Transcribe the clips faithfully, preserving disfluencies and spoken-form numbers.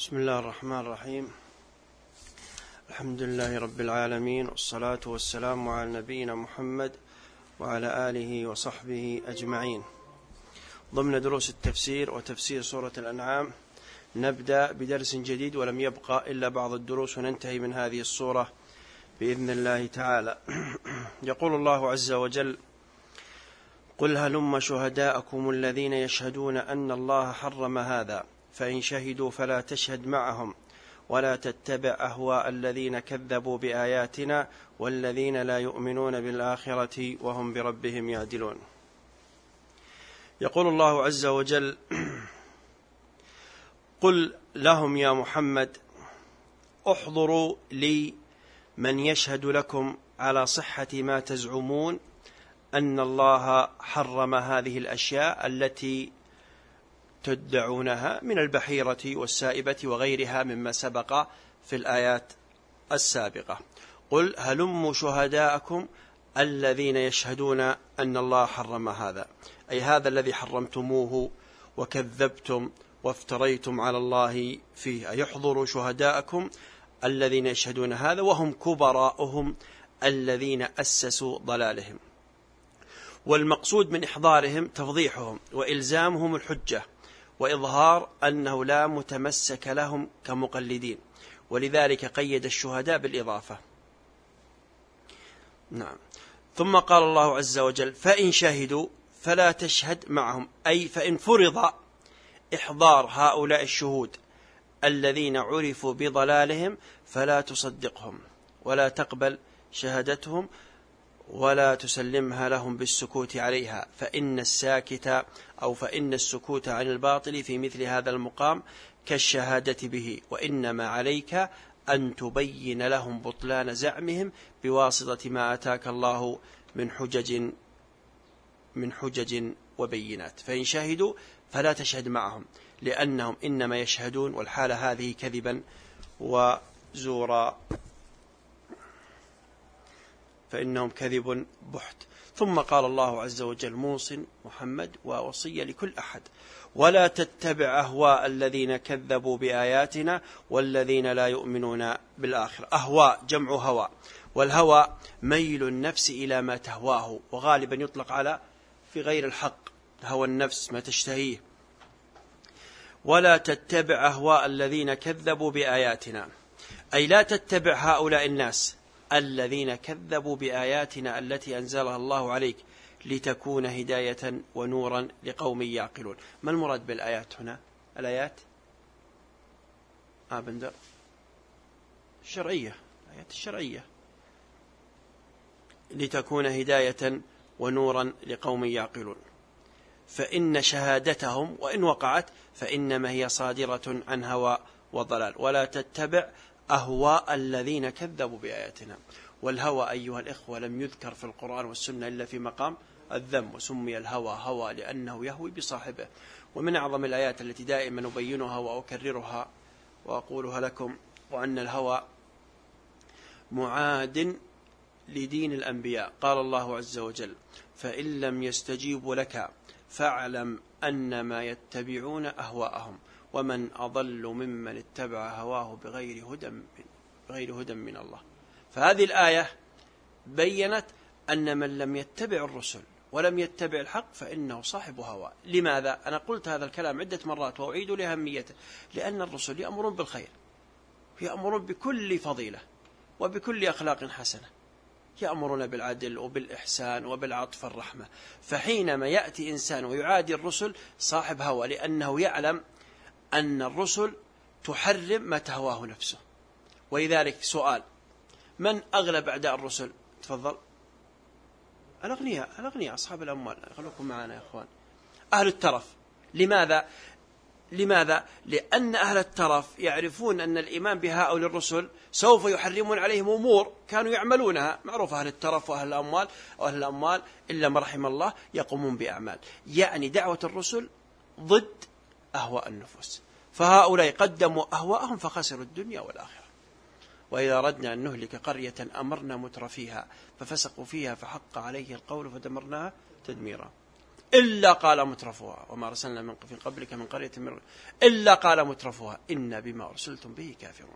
بسم الله الرحمن الرحيم. الحمد لله رب العالمين، والصلاة والسلام على نبينا محمد وعلى آله وصحبه أجمعين. ضمن دروس التفسير وتفسير سورة الأنعام نبدأ بدرس جديد، ولم يبقى إلا بعض الدروس وننتهي من هذه السورة بإذن الله تعالى. يقول الله عز وجل: قل هلم شهداءكم الذين يشهدون أن الله حرم هذا فإن شهدوا فلا تشهد معهم ولا تتبع أهواء الذين كذبوا بآياتنا والذين لا يؤمنون بالآخرة وهم بربهم يعدلون. يقول الله عز وجل: قل لهم يا محمد احضروا لي من يشهد لكم على صحة ما تزعمون أن الله حرم هذه الأشياء التي تدعونها من البحيرة والسائبة وغيرها مما سبق في الآيات السابقة. قل هلموا شهداءكم الذين يشهدون أن الله حرم هذا، أي هذا الذي حرمتموه وكذبتم وافتريتم على الله فيه، أي يحضروا شهداءكم الذين يشهدون هذا وهم كبراؤهم الذين أسسوا ضلالهم. والمقصود من إحضارهم تفضيحهم وإلزامهم الحجة وإظهار أنه لا متمسك لهم كمقلدين، ولذلك قيد الشهداء بالإضافة. نعم. ثم قال الله عز وجل: فإن شهدوا فلا تشهد معهم، أي فإن فرض إحضار هؤلاء الشهود الذين عرفوا بضلالهم فلا تصدقهم ولا تقبل شهادتهم ولا تسلمها لهم بالسكوت عليها، فإن الساكت أو فإن السكوت عن الباطل في مثل هذا المقام كالشهادة به، وإنما عليك أن تبين لهم بطلان زعمهم بواسطة ما أتاك الله من حجج من حجج وبينات. فإن شهدوا فلا تشهد معهم، لأنهم إنما يشهدون والحالة هذه كذبا وزورا، فإنهم كذب بحت. ثم قال الله عز وجل موصٍ محمد ووصية لكل أحد: ولا تتبع أهواء الذين كذبوا بآياتنا والذين لا يؤمنون بالآخرة. أهواء جمع هوى، والهوى ميل النفس إلى ما تهواه، وغالبا يطلق على في غير الحق، هوى النفس ما تشتهيه. ولا تتبع أهواء الذين كذبوا بآياتنا، أي لا تتبع هؤلاء الناس الذين كذبوا بآياتنا التي أنزلها الله عليك لتكون هداية ونورا لقوم يعقلون. ما المراد بالآيات هنا؟ الآيات آه بندر الشرعية، الآيات الشرعية، لتكون هداية ونورا لقوم يعقلون. فإن شهادتهم وإن وقعت فإنما هي صادرة عن هوى وضلال. ولا تتبع أهواء الذين كذبوا بآياتنا. والهوى أيها الإخوة لم يذكر في القرآن والسنة إلا في مقام الذم، وسمي الهوى هوى لأنه يهوي بصاحبه. ومن أعظم الآيات التي دائما أبينها وأكررها وأقولها لكم، وأن الهوى معاد لدين الأنبياء. قال الله عز وجل: فإن لم يستجيبوا لك فاعلم أنما يتبعون أهواءهم ومن أضل ممن اتبع هواه بغير هدى من, بغير هدى من الله. فهذه الآية بيّنت أن من لم يتبع الرسل ولم يتبع الحق فإنه صاحب هوى. لماذا؟ أنا قلت هذا الكلام عدة مرات وأعيد لأهميته، لأن الرسل يأمرون بالخير، يأمرون بكل فضيلة وبكل أخلاق حسنة، يأمرون بالعدل وبالإحسان وبالعطف والرحمة. فحينما يأتي إنسان ويعادي الرسل صاحب هوى، لأنه يعلم أن الرسل تحرم ما تهواه نفسه. ولذلك سؤال: من أغلب أعداء الرسل؟ تفضل. الأغنياء، الأغنياء أصحاب الأموال. خلوكم معنا يا أخوان. أهل الترف. لماذا؟ لماذا؟ لأن أهل الترف يعرفون أن الإيمان بهؤلاء الرسل سوف يحرمون عليهم أمور كانوا يعملونها. معروف أهل الترف وأهل الأموال، وأهل الأموال إلا ما رحم الله يقومون بأعمال. يعني دعوة الرسل ضد أهواء النفوس، فهؤلاء قدموا أهواءهم فخسروا الدنيا والآخرة. وإذا أردنا أن نهلك قرية أمرنا مترفيها ففسقوا فيها فحق عليه القول فدمرناها تدميرا. إلا قال مترفوها وما أرسلنا من قبلك من قرية من إلا قال مترفوها إن بما أرسلتم به كافرون.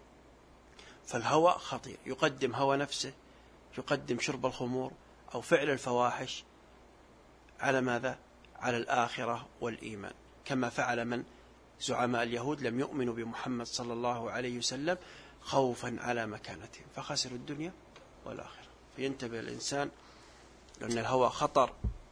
فالهوى خطير، يقدم هوى نفسه، يقدم شرب الخمور أو فعل الفواحش على ماذا؟ على الآخرة والإيمان، كما فعل من زعماء اليهود لم يؤمنوا بمحمد صلى الله عليه وسلم خوفا على مكانتهم فخسروا الدنيا والآخرة. فينتبه الإنسان لأن الهوى خطر.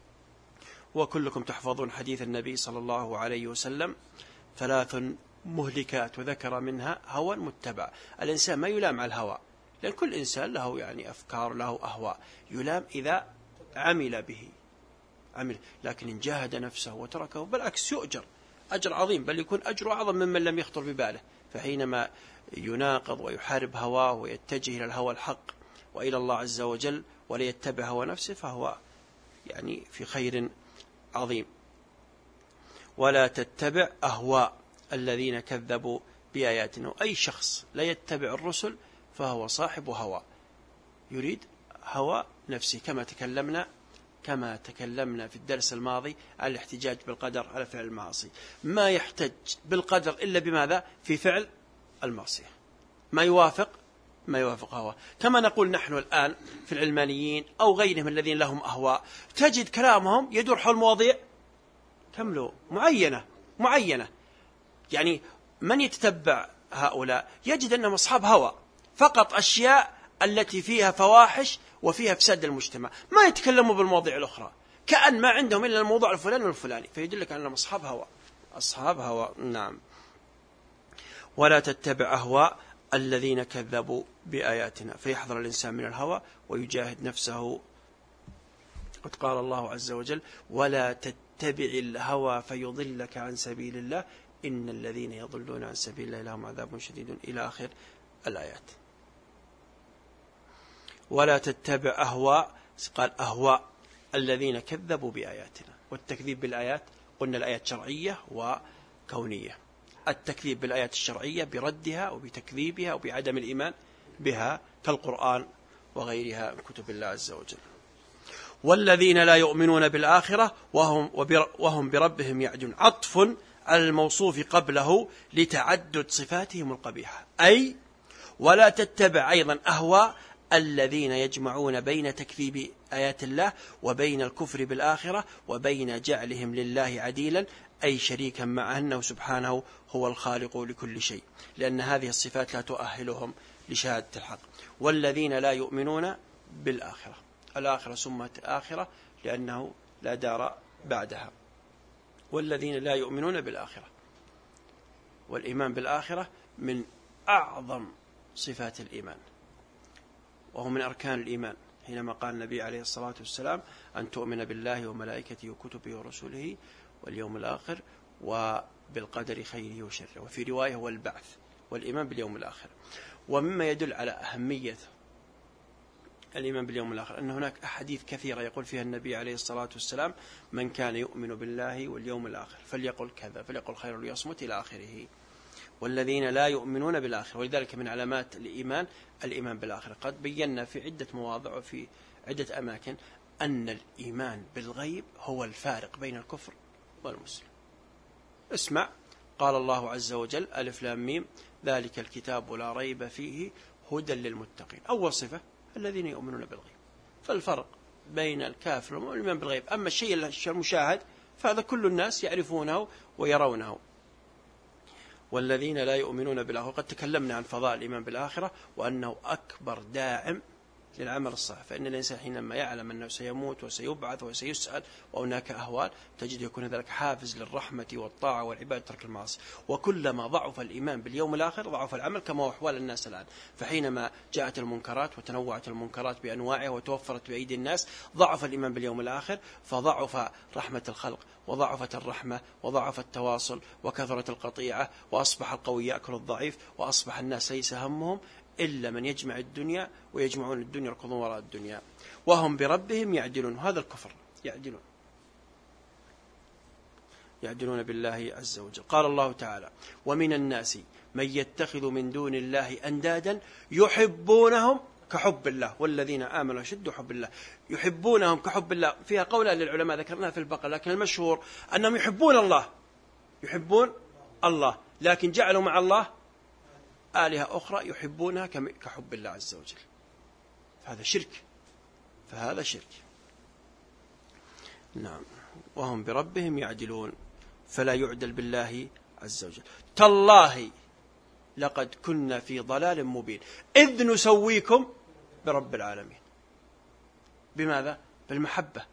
وكلكم تحفظون حديث النبي صلى الله عليه وسلم ثلاث مهلكات، وذكر منها هوى متبع. الإنسان ما يلام على الهوى، لأن كل إنسان له يعني أفكار، له أهواء، يلام إذا عمل به عمل، لكن إن جاهد نفسه وتركه بالعكس يؤجر أجر عظيم، بل يكون أجر أعظم ممن لم يخطر بباله. فحينما يناقض ويحارب هواه ويتجه إلى الهوى الحق وإلى الله عز وجل ولا يتبع هوى نفسه فهو يعني في خير عظيم. ولا تتبع أهواء الذين كذبوا بآياتنا. أي شخص لا يتبع الرسل فهو صاحب هوى، يريد هوى نفسه، كما تكلمنا كما تكلمنا في الدرس الماضي على الاحتجاج بالقدر على فعل المعاصي. ما يحتج بالقدر إلا بماذا؟ في فعل المعصية، ما يوافق ما يوافق هواه. كما نقول نحن الآن في العلمانيين أو غيرهم الذين لهم أهواء، تجد كلامهم يدور حول مواضيع كم معينة معينة يعني من يتتبع هؤلاء يجد أنهم أصحاب هوى، فقط أشياء التي فيها فواحش وفيها فساد المجتمع، ما يتكلموا بالمواضيع الأخرى، كأن ما عندهم إلا الموضوع الفلاني والفلاني، فيدلك أنهم أصحاب هوى أصحاب هوى نعم. ولا تتبع أهواء الذين كذبوا بآياتنا، فيحذر الإنسان من الهوى ويجاهد نفسه. قد قال الله عز وجل ولا تتبع الهوى فيضلك عن سبيل الله إن الذين يضلون عن سبيل الله لهم عذاب شديد إلى آخر الآيات. ولا تتبع أهواء، قال أهواء الذين كذبوا بآياتنا. والتكذيب بالآيات قلنا الآيات شرعية وكونية. التكذيب بالآيات الشرعية بردها وبتكذيبها وبعدم الإيمان بها كالقرآن وغيرها من كتب الله عز وجل. والذين لا يؤمنون بالآخرة وهم, وهم بربهم يعدلون، عطف على الموصوف قبله لتعدد صفاتهم القبيحة. أي ولا تتبع أيضا أهواء الذين يجمعون بين تكذيب آيات الله وبين الكفر بالآخرة وبين جعلهم لله عديلا، أي شريكا مع أنه سبحانه هو الخالق لكل شيء، لأن هذه الصفات لا تؤهلهم لشهادة الحق. والذين لا يؤمنون بالآخرة، الآخرة سمت آخرة لأنه لا دار بعدها. والذين لا يؤمنون بالآخرة، والإيمان بالآخرة من أعظم صفات الإيمان وهو من أركان الإيمان، حينما قال النبي عليه الصلاة والسلام أن تؤمن بالله وملائكته وكتبه ورسله واليوم الآخر وبالقدر خيره وشره، وفي رواية هو البعث والإيمان باليوم الآخر. ومما يدل على أهمية الإيمان باليوم الآخر أن هناك أحاديث كثيرة يقول فيها النبي عليه الصلاة والسلام من كان يؤمن بالله واليوم الآخر فليقل كذا فليقل خير ليصمت إلى آخره. والذين لا يؤمنون بالآخرة، ولذلك من علامات الإيمان الإيمان بالآخرة. قد بينا في عدة مواضع وفي عدة أماكن أن الإيمان بالغيب هو الفارق بين الكفر والمسلم. اسمع قال الله عز وجل ألف لام ميم ذلك الكتاب لا ريب فيه هدى للمتقين. أول صفة الذين يؤمنون بالغيب، فالفرق بين الكافر والمؤمن بالغيب. أما الشيء المشاهد فهذا كل الناس يعرفونه ويرونه. والذين لا يؤمنون بالآخرة، وقد تكلمنا عن فضاء الإيمان بالآخرة وأنه أكبر داعم للعمل الصالح. فإن الإنسان حينما يعلم أنه سيموت وسيبعث وسيسأل وهناك أهوال تجد يكون ذلك حافز للرحمة والطاعة والعبادة ترك المعاصي. وكلما ضعف الإيمان باليوم الآخر ضعف العمل، كما هو أحوال الناس الآن. فحينما جاءت المنكرات وتنوعت المنكرات بأنواعها وتوفرت بأيدي الناس ضعف الإيمان باليوم الآخر، فضعف رحمة الخلق وضعفت الرحمة وضعف التواصل وكثرت القطيعة وأصبح القوي يأكل الضعيف، وأصبح الناس ليس همهم إلا من يجمع الدنيا ويجمعون الدنيا يركضون وراء الدنيا وهم بربهم يعدلون. هذا الكفر، يعدلون يعدلون بالله عز وجل. قال الله تعالى ومن الناس من يتخذ من دون الله أندادا يحبونهم كحب الله، والذين آمنوا أشد حب الله، يحبونهم كحب الله. فيها قولا للعلماء ذكرناها في البقرة، لكن المشهور أنهم يحبون الله، يحبون الله، لكن جعلوا مع الله آلهة أخرى يحبونها كحب الله عز وجل. هذا شرك، فهذا شرك. نعم. وهم بربهم يعدلون، فلا يعدل بالله عز وجل. تالله لقد كنا في ضلال مبين إذ نسويكم برب العالمين. بماذا؟ بالمحبة.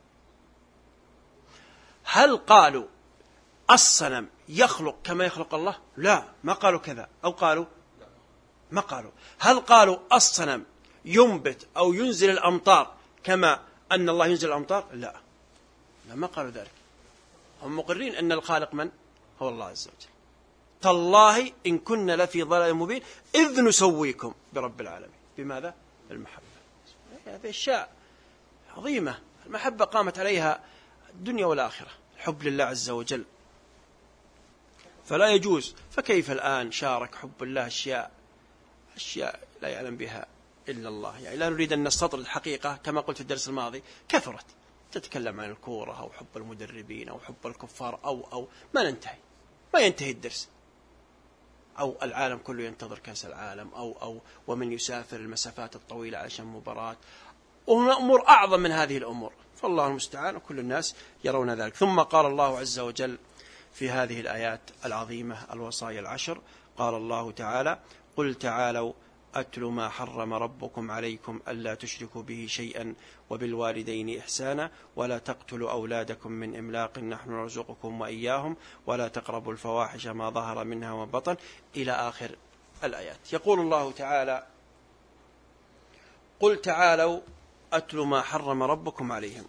هل قالوا الصنم يخلق كما يخلق الله؟ لا، ما قالوا كذا، أو قالوا ما قالوا. هل قالوا الصنم ينبت أو ينزل الأمطار كما أن الله ينزل الأمطار؟ لا، لا، ما قالوا ذلك. هم مقرين أن الخالق من؟ هو الله عز وجل. تالله إن كنا لفي ضلال مبين إذ نسويكم برب العالمين. بماذا؟ المحبة. هذه أشياء عظيمة، المحبة قامت عليها الدنيا والآخرة، الحب لله عز وجل، فلا يجوز. فكيف الآن شارك حب الله أشياء أشياء لا يعلم بها إلا الله. يعني لا نريد أن نستطرد الحقيقة كما قلت في الدرس الماضي، كثرت تتكلم عن الكورة أو حب المدربين أو حب الكفار أو أو ما ننتهي، ما ينتهي الدرس. أو العالم كله ينتظر كأس العالم، أو أو ومن يسافر المسافات الطويلة عشان مباراة، وهنا أمور أعظم من هذه الأمور، فالله المستعان، وكل الناس يرون ذلك. ثم قال الله عز وجل في هذه الآيات العظيمة الوصايا العشر، قال الله تعالى: قل تعالوا أتل ما حرم ربكم عليكم ألا تشركوا به شيئا وبالوالدين إحسانا ولا تقتلوا أولادكم من إملاق نحن نرزقكم وإياهم ولا تقربوا الفواحش ما ظهر منها وما بطن، إلى آخر الآيات. يقول الله تعالى: قل تعالوا أتل ما حرم ربكم عليهم.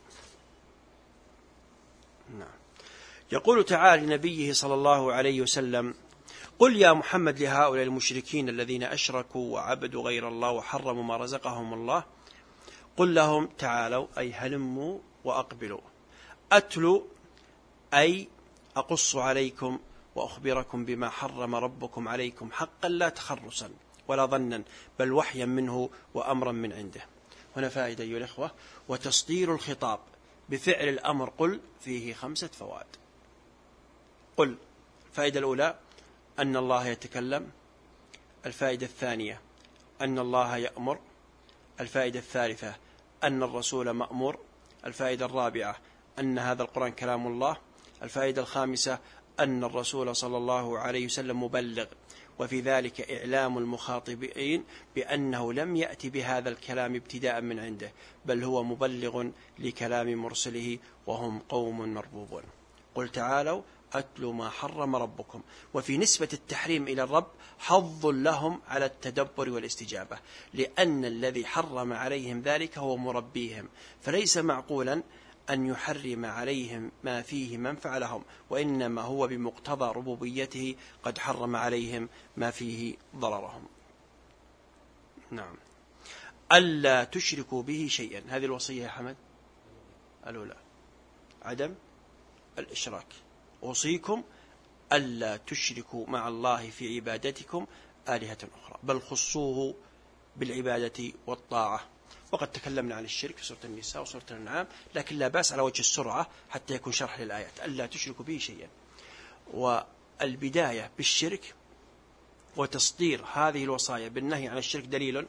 نعم. يقول تعالى لنبيه صلى الله عليه وسلم: قل يا محمد لهؤلاء المشركين الذين أشركوا وعبدوا غير الله وحرموا ما رزقهم الله، قل لهم تعالوا، أي هلموا وأقبلوا، أتلوا أي أقص عليكم وأخبركم بما حرم ربكم عليكم حقا لا تخرصا ولا ظنا، بل وحيا منه وأمرا من عنده. هنا فائدة أيها الإخوة، وتصدير الخطاب بفعل الأمر قل فيه خمسة فوائد. قل، الفائدة الأولى أن الله يتكلم، الفائدة الثانية أن الله يأمر، الفائدة الثالثة أن الرسول مأمور، الفائدة الرابعة أن هذا القرآن كلام الله، الفائدة الخامسة أن الرسول صلى الله عليه وسلم مبلغ، وفي ذلك إعلام المخاطبين بأنه لم يأتي بهذا الكلام ابتداء من عنده، بل هو مبلغ لكلام مرسله وهم قوم مربوبون. قل تعالوا أتلوا ما حرم ربكم. وفي نسبة التحريم إلى الرب حظ لهم على التدبر والاستجابة، لأن الذي حرم عليهم ذلك هو مربيهم، فليس معقولا أن يحرم عليهم ما فيه منفعة لهم، وإنما هو بمقتضى ربوبيته قد حرم عليهم ما فيه ضررهم. نعم. ألا تشركوا به شيئا، هذه الوصية يا حمد الأولى، عدم الإشراك. أوصيكم ألا تشركوا مع الله في عبادتكم آلهة أخرى، بل خصوه بالعبادة والطاعة. وقد تكلمنا عن الشرك في سورة النساء وسورة الأنعام، لكن لا بأس على وجه السرعة حتى يكون شرح للآيات. ألا تشركوا به شيئا، والبداية بالشرك وتصدير هذه الوصايا بالنهي عن الشرك دليل.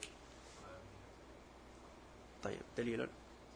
طيب دليل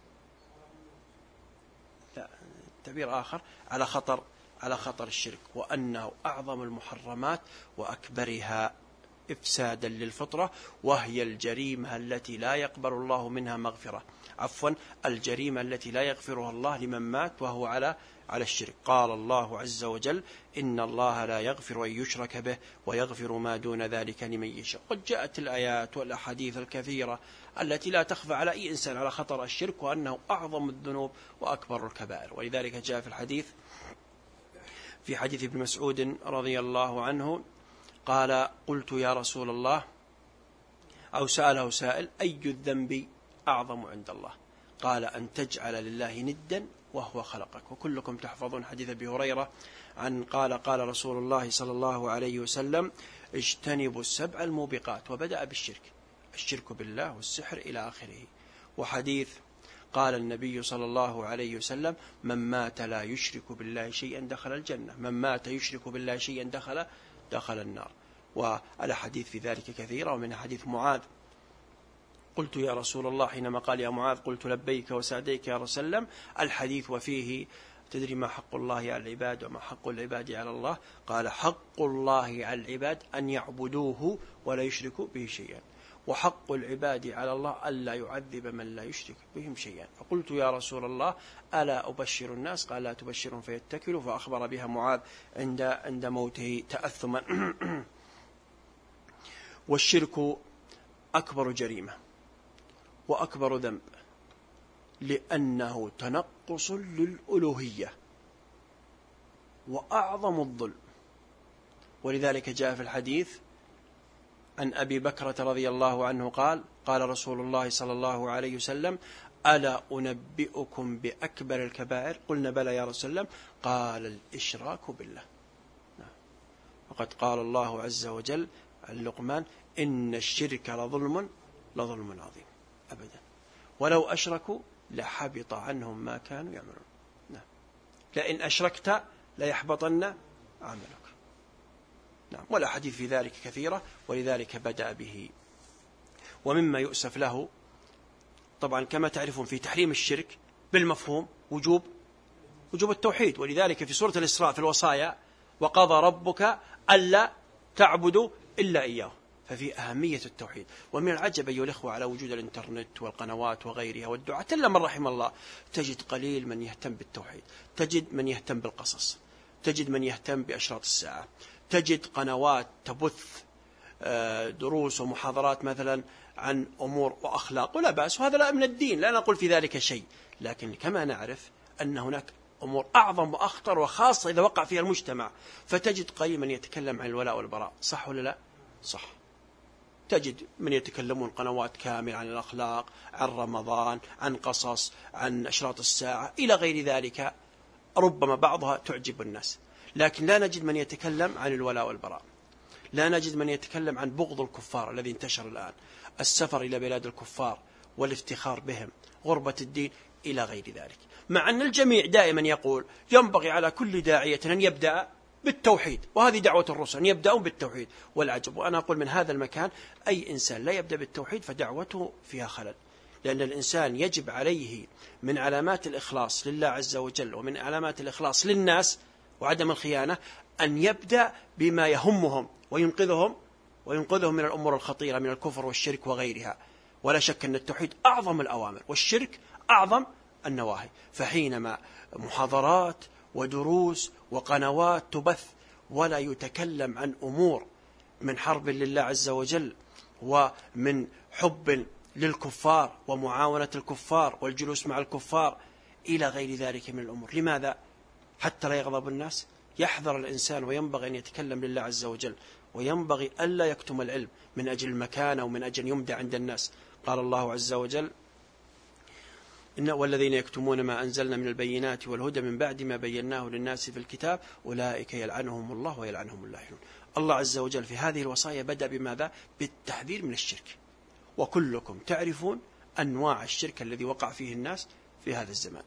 لا، تعبير آخر على خطر على خطر الشرك، وأنه أعظم المحرمات وأكبرها إفسادا للفطرة، وهي الجريمة التي لا يقبل الله منها مغفرة، عفوا الجريمة التي لا يغفرها الله لمن مات وهو على على الشرك. قال الله عز وجل: إن الله لا يغفر أن يشرك به ويغفر ما دون ذلك لمن يشاء. قد جاءت الآيات والأحاديث الكثيرة التي لا تخفى على أي إنسان على خطر الشرك، وأنه أعظم الذنوب وأكبر الكبائر. ولذلك جاء في الحديث في حديث ابن مسعود رضي الله عنه قال: قلت يا رسول الله، أو سأله سائل: أي الذنب أعظم عند الله؟ قال: أن تجعل لله ندا وهو خلقك. وكلكم تحفظون حديث أبي هريرة عن قال قال رسول الله صلى الله عليه وسلم: اجتنبوا السبع الموبقات، وبدأ بالشرك. الشرك بالله والسحر إلى آخره. وحديث قال النبي صلى الله عليه وسلم: من مات لا يشرك بالله شيئا دخل الجنة، من مات يشرك بالله شيئا دخل دخل النار. والحديث في ذلك كثيرة، ومن حديث معاذ: قلت يا رسول الله، حينما قال يا معاذ قلت لبيك وسعديك يا رسول الله، الحديث وفيه: تدري ما حق الله على العباد وما حق العباد على الله؟ قال: حق الله على العباد أن يعبدوه ولا يشركوا به شيئا، وحق العباد على الله ألا يعذب من لا يشرك بهم شيئا. فقلت يا رسول الله ألا أبشر الناس؟ قال: لا تبشرهم فيتكلوا. فأخبر بها معاذ عند عند موته تأثما. والشرك أكبر جريمة وأكبر ذنب، لأنه تنقص للألوهية وأعظم الظلم. ولذلك جاء في الحديث عن أبي بكرة رضي الله عنه قال: قال رسول الله صلى الله عليه وسلم: ألا أنبئكم بأكبر الكبائر؟ قلنا بلى يا رسول الله. قال: الإشراك بالله. وقد قال الله عز وجل عن لقمان: إن الشرك لظلم لظلم عظيم. أبدا، ولو أشركوا لحبط عنهم ما كانوا يعملون. نعم. لئن أشركت ليحبطن عملك. نعم. والأحاديث في ذلك كثيرة، ولذلك بدأ به. ومما يؤسف له طبعا كما تعرفون في تحريم الشرك بالمفهوم وجوب وجوب التوحيد. ولذلك في سورة الإسراء في الوصايا: وقضى ربك ألا تعبدوا إلا إياه. ففي أهمية التوحيد. ومن العجب أيها الإخوة على وجود الإنترنت والقنوات وغيرها والدعاة، إلا من رحم الله، تجد قليل من يهتم بالتوحيد، تجد من يهتم بالقصص، تجد من يهتم بأشراط الساعة، تجد قنوات تبث دروس ومحاضرات مثلا عن أمور وأخلاق، ولا بأس، وهذا لا من الدين، لا نقول في ذلك شيء. لكن كما نعرف أن هناك أمور أعظم وأخطر، وخاصة إذا وقع فيها المجتمع، فتجد قليل من يتكلم عن الولاء والبراء. صح ولا لا؟ صح. تجد من يتكلمون قنوات كاملة عن الأخلاق، عن رمضان، عن قصص، عن أشراط الساعة إلى غير ذلك، ربما بعضها تعجب الناس. لكن لا نجد من يتكلم عن الولاء والبراء، لا نجد من يتكلم عن بغض الكفار الذي انتشر الآن، السفر إلى بلاد الكفار والافتخار بهم، غربة الدين إلى غير ذلك. مع أن الجميع دائما يقول ينبغي على كل داعية أن يبدأ بالتوحيد، وهذه دعوة الرسل أن يبدأوا بالتوحيد. والعجب، وأنا أقول من هذا المكان: أي إنسان لا يبدأ بالتوحيد فدعوته فيها خلل. لأن الإنسان يجب عليه من علامات الإخلاص لله عز وجل، ومن علامات الإخلاص للناس وعدم الخيانة، أن يبدأ بما يهمهم وينقذهم وينقذهم من الأمور الخطيرة من الكفر والشرك وغيرها. ولا شك أن التوحيد أعظم الأوامر، والشرك أعظم النواهي. فحينما محاضرات ودروس وقنوات تبث ولا يتكلم عن أمور من حرب لله عز وجل، ومن حب للكفار ومعاونة الكفار والجلوس مع الكفار إلى غير ذلك من الأمور، لماذا؟ حتى لا يغضب الناس. يحذر الإنسان وينبغي أن يتكلم لله عز وجل، وينبغي ألا يكتم العلم من أجل المكانة ومن أجل يمدع عند الناس. قال الله عز وجل: إن والذين يكتمون ما أنزلنا من البينات والهدى من بعد ما بيناه للناس في الكتاب أولئك يلعنهم الله ويلعنهم اللاعنون. الله عز وجل في هذه الوصايا بدأ بماذا؟ بالتحذير من الشرك. وكلكم تعرفون أنواع الشرك الذي وقع فيه الناس في هذا الزمان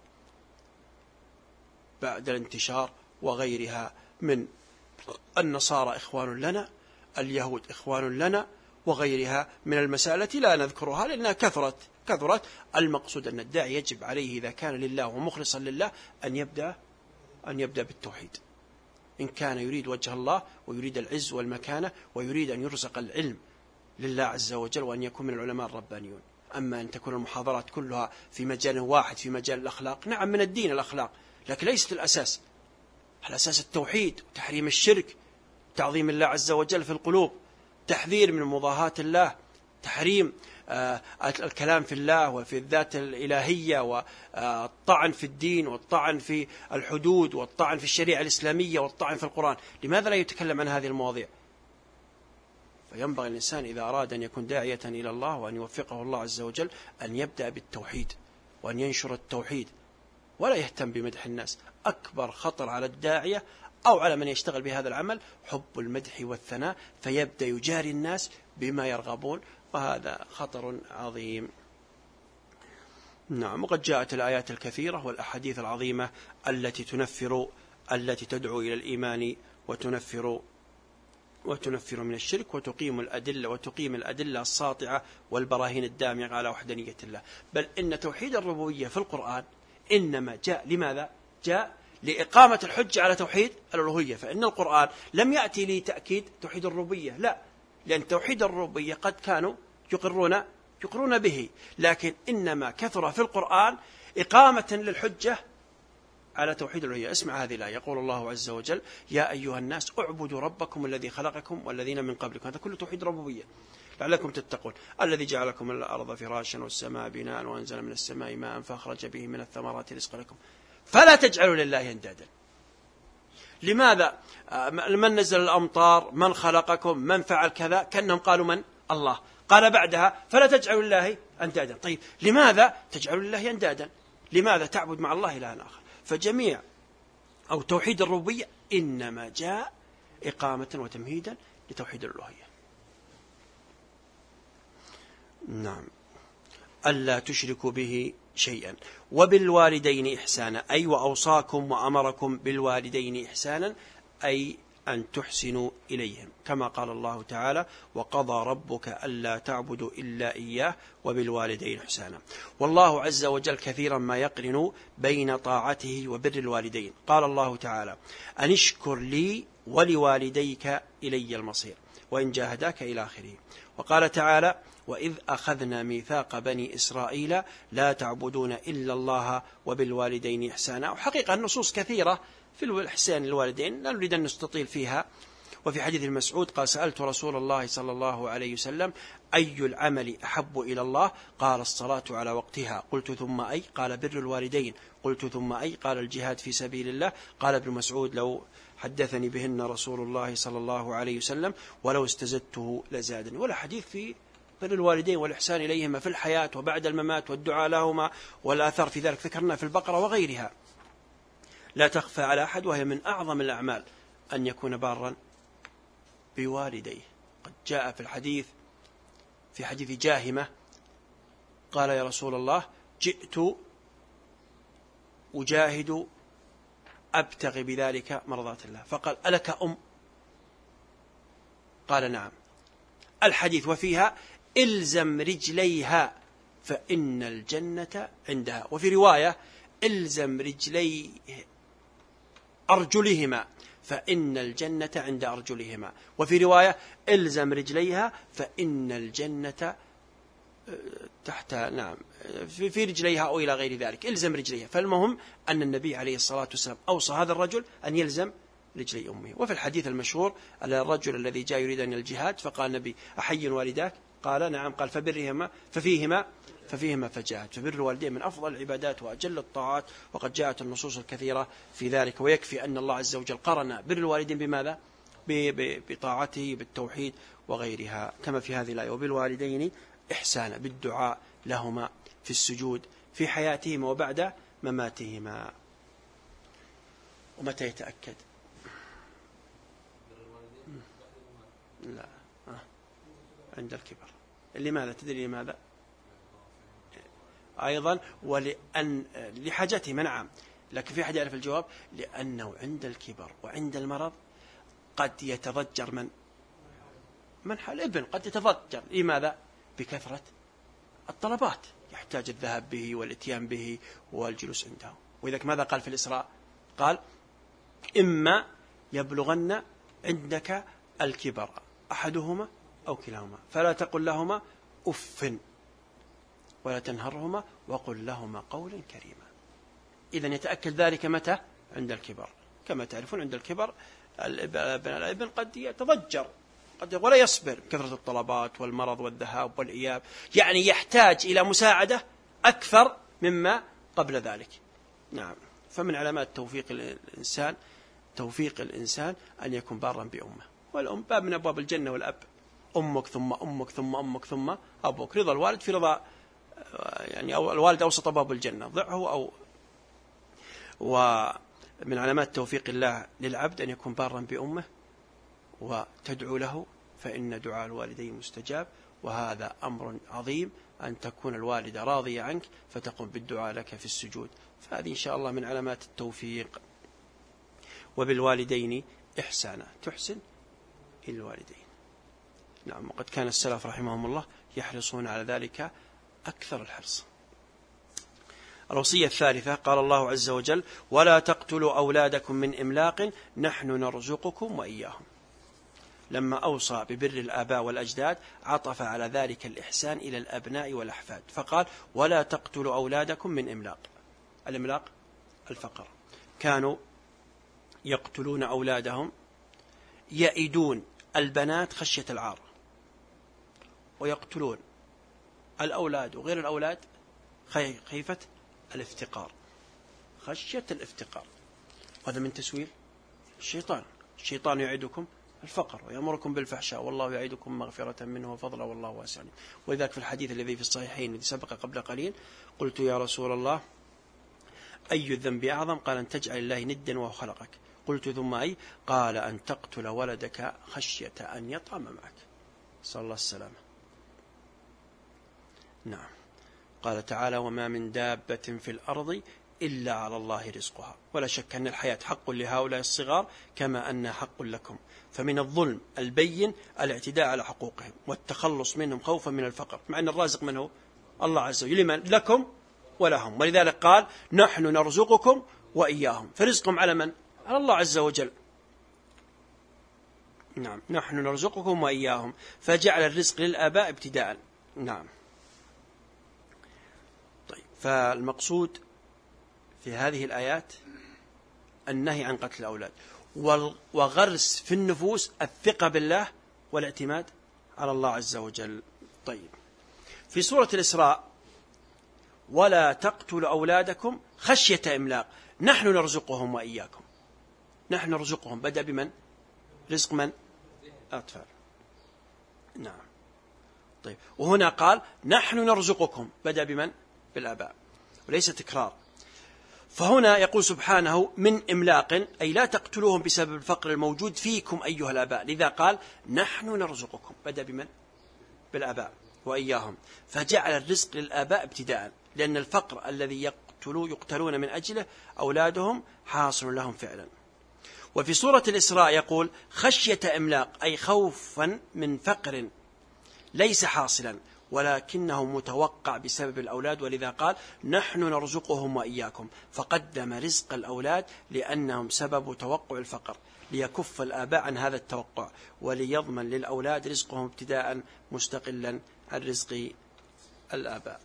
بعد الانتشار وغيرها، من النصارى إخوان لنا، اليهود إخوان لنا، وغيرها من المسائل التي لا نذكرها لأنها كثرت كثرت. المقصود أن الداعي يجب عليه إذا كان لله ومخلصا لله أن يبدأ أن يبدأ بالتوحيد، إن كان يريد وجه الله ويريد العز والمكانة ويريد أن يرزق العلم لله عز وجل وأن يكون من العلماء الربانيون. أما أن تكون المحاضرات كلها في مجال واحد، في مجال الأخلاق، نعم من الدين الأخلاق، لكن ليست الأساس. الأساس التوحيد، تحريم الشرك، تعظيم الله عز وجل في القلوب، تحذير من مضاهاة الله، تحريم آه الكلام في الله وفي الذات الإلهية، والطعن في الدين، والطعن في الحدود، والطعن في الشريعة الإسلامية، والطعن في القرآن. لماذا لا يتكلم عن هذه المواضيع؟ فينبغي الإنسان إذا أراد أن يكون داعية إلى الله وأن يوفقه الله عز وجل أن يبدأ بالتوحيد وأن ينشر التوحيد، ولا يهتم بمدح الناس. أكبر خطر على الداعية أو على من يشتغل بهذا العمل حب المدح والثناء، فيبدأ يجاري الناس بما يرغبون، وهذا خطر عظيم. نعم. وقد جاءت الآيات الكثيرة والأحاديث العظيمة التي تنفر التي تدعو إلى الإيمان وتنفر وتنفر من الشرك، وتقيم الأدلة وتقيم الأدلة الساطعة والبراهين الدامغة على وحدانية الله. بل إن توحيد الربوبية في القرآن إنما جاء لماذا؟ جاء لإقامة الحجة على توحيد الألوهية. فإن القرآن لم يأتي لتأكيد توحيد الربوبية، لا، لأن توحيد الربوبية قد كانوا يقرون يقرون به، لكن إنما كثر في القرآن إقامة للحجة على توحيد الألوهية. اسمع هذه الآية، يقول الله عز وجل: يا أيها الناس اعبدوا ربكم الذي خلقكم والذين من قبلكم. هذا كله توحيد ربوبية لعلكم تتقون. الذي جعلكم الأرض فراشا والسماء بناء وأنزل من السماء ماء فأخرج به من الثمرات رزقا لكم فلا تجعلوا لله أندادا. لماذا؟ من نزل الأمطار، من خلقكم، من فعل كذا، كأنهم قالوا من؟ الله. قال بعدها: فلا تجعلوا لله أندادا. طيب لماذا تجعلوا لله أندادا؟ لماذا تعبد مع الله إلها آخر؟ فجميع أو توحيد الربوبية إنما جاء إقامة وتمهيدا لتوحيد الألوهية. نعم. ألا تشركوا به شيئا وبالوالدين إحسانا، أي وأوصاكم وأمركم بالوالدين إحسانا، أي أن تحسنوا إليهم، كما قال الله تعالى: وقضى ربك ألا تعبدوا إلا إياه وبالوالدين إحسانا. والله عز وجل كثيرا ما يقرن بين طاعته وبر الوالدين. قال الله تعالى: أن اشكر لي ولوالديك إلي المصير وإن جاهداك إلى آخره. وقال تعالى: وإذ أخذنا ميثاق بني إسرائيل لا تعبدون إلا الله وبالوالدين إحسانا. وحقيقة النصوص كثيرة في الإحسان للوالدين لا نريد أن نستطيل فيها. وفي حديث المسعود قال: سألت رسول الله صلى الله عليه وسلم: أي العمل أحب إلى الله؟ قال: الصلاة على وقتها. قلت: ثم أي؟ قال: بر الوالدين. قلت: ثم أي؟ قال: الجهاد في سبيل الله. قال ابن مسعود: لو حدثني بهن رسول الله صلى الله عليه وسلم ولو استزدته لزادني. ولا حديث في بر الوالدين والإحسان إليهما في الحياة وبعد الممات والدعاء لهما والآثار في ذلك ذكرنا في البقرة وغيرها. لا تخفى على أحد، وهي من أعظم الأعمال أن يكون بارا بوالديه. قد جاء في الحديث في حديث جاهمة قال: يا رسول الله، جئت أجاهد أبتغي بذلك مرضات الله. فقال: ألك أم؟ قال: نعم. الحديث وفيها: إلزم رجليها فإن الجنة عندها. وفي رواية: إلزم رجلي أرجلهما فإن الجنة عند أرجلهما. وفي رواية: إلزم رجليها فإن الجنة تحت نعم في رجليها أو إلى غير ذلك. إلزم رجليها. فالمهم أن النبي عليه الصلاة والسلام أوصى هذا الرجل أن يلزم رجلي أمه. وفي الحديث المشهور على الرجل الذي جاء يريد أن الجهاد فقال النبي: أحي والداك؟ قال: نعم. قال: فبرهما ففيهما ففيهما فجاهد. فبر الوالدين من أفضل العبادات وأجل الطاعات، وقد جاءت النصوص الكثيرة في ذلك. ويكفي أن الله عز وجل قرن بر الوالدين بماذا؟ بطاعته بالتوحيد وغيرها، كما في هذه الآية: وبالوالدين إحسانا، بالدعاء لهما في السجود في حياتهما وبعد مماتهما. ومتى يتأكد؟ لا آه. عند الكبر. لماذا؟ تدري لماذا؟ أيضا ولأن لحاجته منعم، لكن في أحد يعرف الجواب: لأنه عند الكبر وعند المرض قد يتضجر من من حال الابن، قد يتضجر. لماذا؟ بكثرة الطلبات، يحتاج الذهاب به والاتيان به والجلوس عنده. وإذا ماذا قال في الإسراء؟ قال: إما يبلغن عندك الكبر أحدهما أو كلاهما فلا تقل لهما أف ولا تنهرهما وقل لهما قولا كريما. إذن يتأكد ذلك متى؟ عند الكبر. كما تعرفون عند الكبر الابن قد يتضجر قد ولا يصبر، كثرة الطلبات والمرض والذهاب والإياب، يعني يحتاج إلى مساعدة أكثر مما قبل ذلك. نعم. فمن علامات توفيق الإنسان توفيق الإنسان أن يكون بارا بأمه. والأم باب من أبواب الجنة والأب. أمك ثم أمك ثم أمك ثم أبوك. رضا الوالد في رضا يعني أو الوالد أوسط باب الجنة، ضعه أو من علامات توفيق الله للعبد أن يكون بارا بأمه وتدعو له، فإن دعاء الوالدين مستجاب، وهذا أمر عظيم أن تكون الوالدة راضية عنك فتقوم بالدعاء لك في السجود، فهذه إن شاء الله من علامات التوفيق. وبالوالدين إحسانا، تحسن إلى الوالدين. نعم، وقد كان السلف رحمهم الله يحرصون على ذلك أكثر الحرص. الوصية الثالثة قال الله عز وجل: ولا تقتلوا أولادكم من إملاق نحن نرزقكم وإياهم. لما أوصى ببر الآباء والأجداد عطف على ذلك الإحسان إلى الأبناء والأحفاد، فقال: ولا تقتلوا أولادكم من إملاق. الإملاق الفقر، كانوا يقتلون أولادهم يئدون البنات خشية العار، ويقتلون الأولاد وغير الأولاد خيفة الافتقار، خشية الافتقار. هذا من تسويل الشيطان. الشيطان يعدكم الفقر ويأمركم بالفحشاء والله يعدكم مغفرة منه وفضلا والله واسع. ولذلك في الحديث الذي في الصحيحين الذي سبق قبل قليل قلت: يا رسول الله أي الذنب أعظم؟ قال: أن تجعل الله ندا وهو خلقك. قلت: ثم أي؟ قال: أن تقتل ولدك خشية أن يطعم معك. صلى الله السلامة. نعم. قال تعالى: وما من دابة في الأرض إلا على الله رزقها. ولا شك أن الحياة حق لهؤلاء الصغار كما أنها حق لكم، فمن الظلم البين الاعتداء على حقوقهم والتخلص منهم خوفا من الفقر، مع أن الرازق من هو؟ الله عز وجل. لمن؟ لكم ولهم. ولذلك قال: نحن نرزقكم وإياهم، فرزقهم على من؟ على الله عز وجل. نعم، نحن نرزقكم وإياهم، فجعل الرزق للآباء ابتداء. نعم. طيب، فالمقصود في هذه الآيات النهي عن قتل الأولاد، وغرس في النفوس الثقة بالله والاعتماد على الله عز وجل. طيب، في سورة الإسراء: ولا تقتلوا أولادكم خشية إملاق نحن نرزقهم وإياكم. نحن نرزقهم بدأ بمن؟ رزق من؟ أطفال. نعم. طيب، وهنا قال: نحن نرزقكم بدأ بمن؟ بالآباء، وليس تكرار. فهنا يقول سبحانه: من إملاق، أي لا تقتلوهم بسبب الفقر الموجود فيكم أيها الآباء، لذا قال: نحن نرزقكم بدأ بمن؟ بالآباء وإياهم، فجعل الرزق للآباء ابتداء، لأن الفقر الذي يقتلوا يقتلون من أجله أولادهم حاصل لهم فعلا. وفي سورة الإسراء يقول: خشية إملاق، أي خوفا من فقر ليس حاصلا ولكنه متوقع بسبب الأولاد، ولذا قال: نحن نرزقهم وإياكم، فقدم رزق الأولاد لأنهم سبب توقع الفقر، ليكف الآباء عن هذا التوقع وليضمن للأولاد رزقهم ابتداء مستقلا عن رزق الآباء.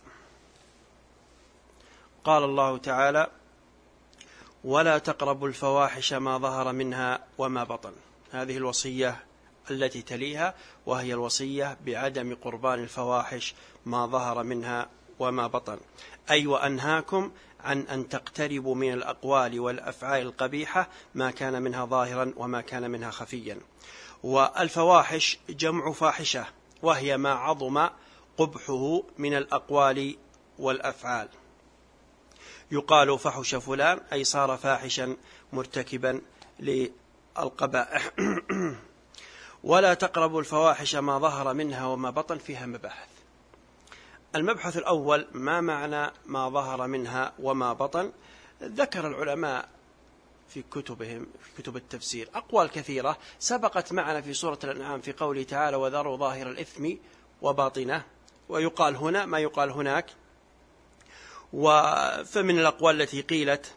قال الله تعالى: ولا تقربوا الفواحش ما ظهر منها وما بطن. هذه الوصية التي تليها، وهي الوصية بعدم قربان الفواحش ما ظهر منها وما بطن، أي وأنهاكم عن أن تقتربوا من الأقوال والأفعال القبيحة ما كان منها ظاهرا وما كان منها خفيا. والفواحش جمع فاحشة، وهي ما عظم قبحه من الأقوال والأفعال. يقال فحش فلان، أي صار فاحشا مرتكبا للقبائح. ولا تقربوا الفواحش ما ظهر منها وما بطن، فيها مباحث. المبحث الأول: ما معنى ما ظهر منها وما بطن؟ ذكر العلماء في كتبهم في كتب التفسير أقوال كثيرة سبقت معنا في سورة الأنعام في قوله تعالى: وذروا ظاهر الإثم وباطنه، ويقال هنا ما يقال هناك. فمن الأقوال التي قيلت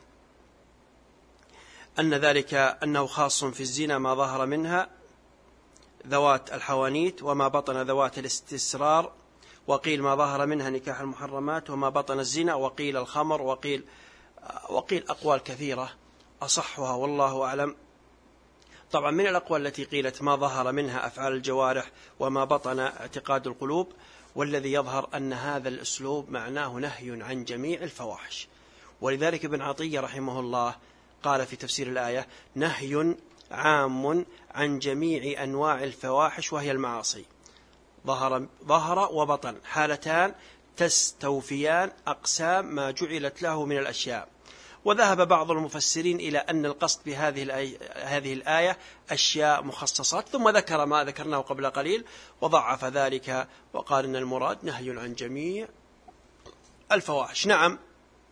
أن ذلك أنه خاص في الزنا ما ظهر منها ذوات الحوانيت، وما بطن ذوات الاستسرار، وقيل ما ظهر منها نكاح المحرمات، وما بطن الزنا، وقيل الخمر، وقيل وقيل أقوال كثيرة أصحها والله أعلم. طبعا من الأقوال التي قيلت ما ظهر منها أفعال الجوارح، وما بطن اعتقاد القلوب، والذي يظهر أن هذا الأسلوب معناه نهي عن جميع الفواحش. ولذلك ابن عطية رحمه الله قال في تفسير الآية: نهي عام عن جميع أنواع الفواحش وهي المعاصي، ظهر, ظهر وبطن، حالتان تستوفيان أقسام ما جعلت له من الأشياء. وذهب بعض المفسرين إلى أن القصد بهذه الآية, هذه الآية أشياء مخصصات، ثم ذكر ما ذكرناه قبل قليل وضعف ذلك وقال إن المراد نهي عن جميع الفواحش. نعم،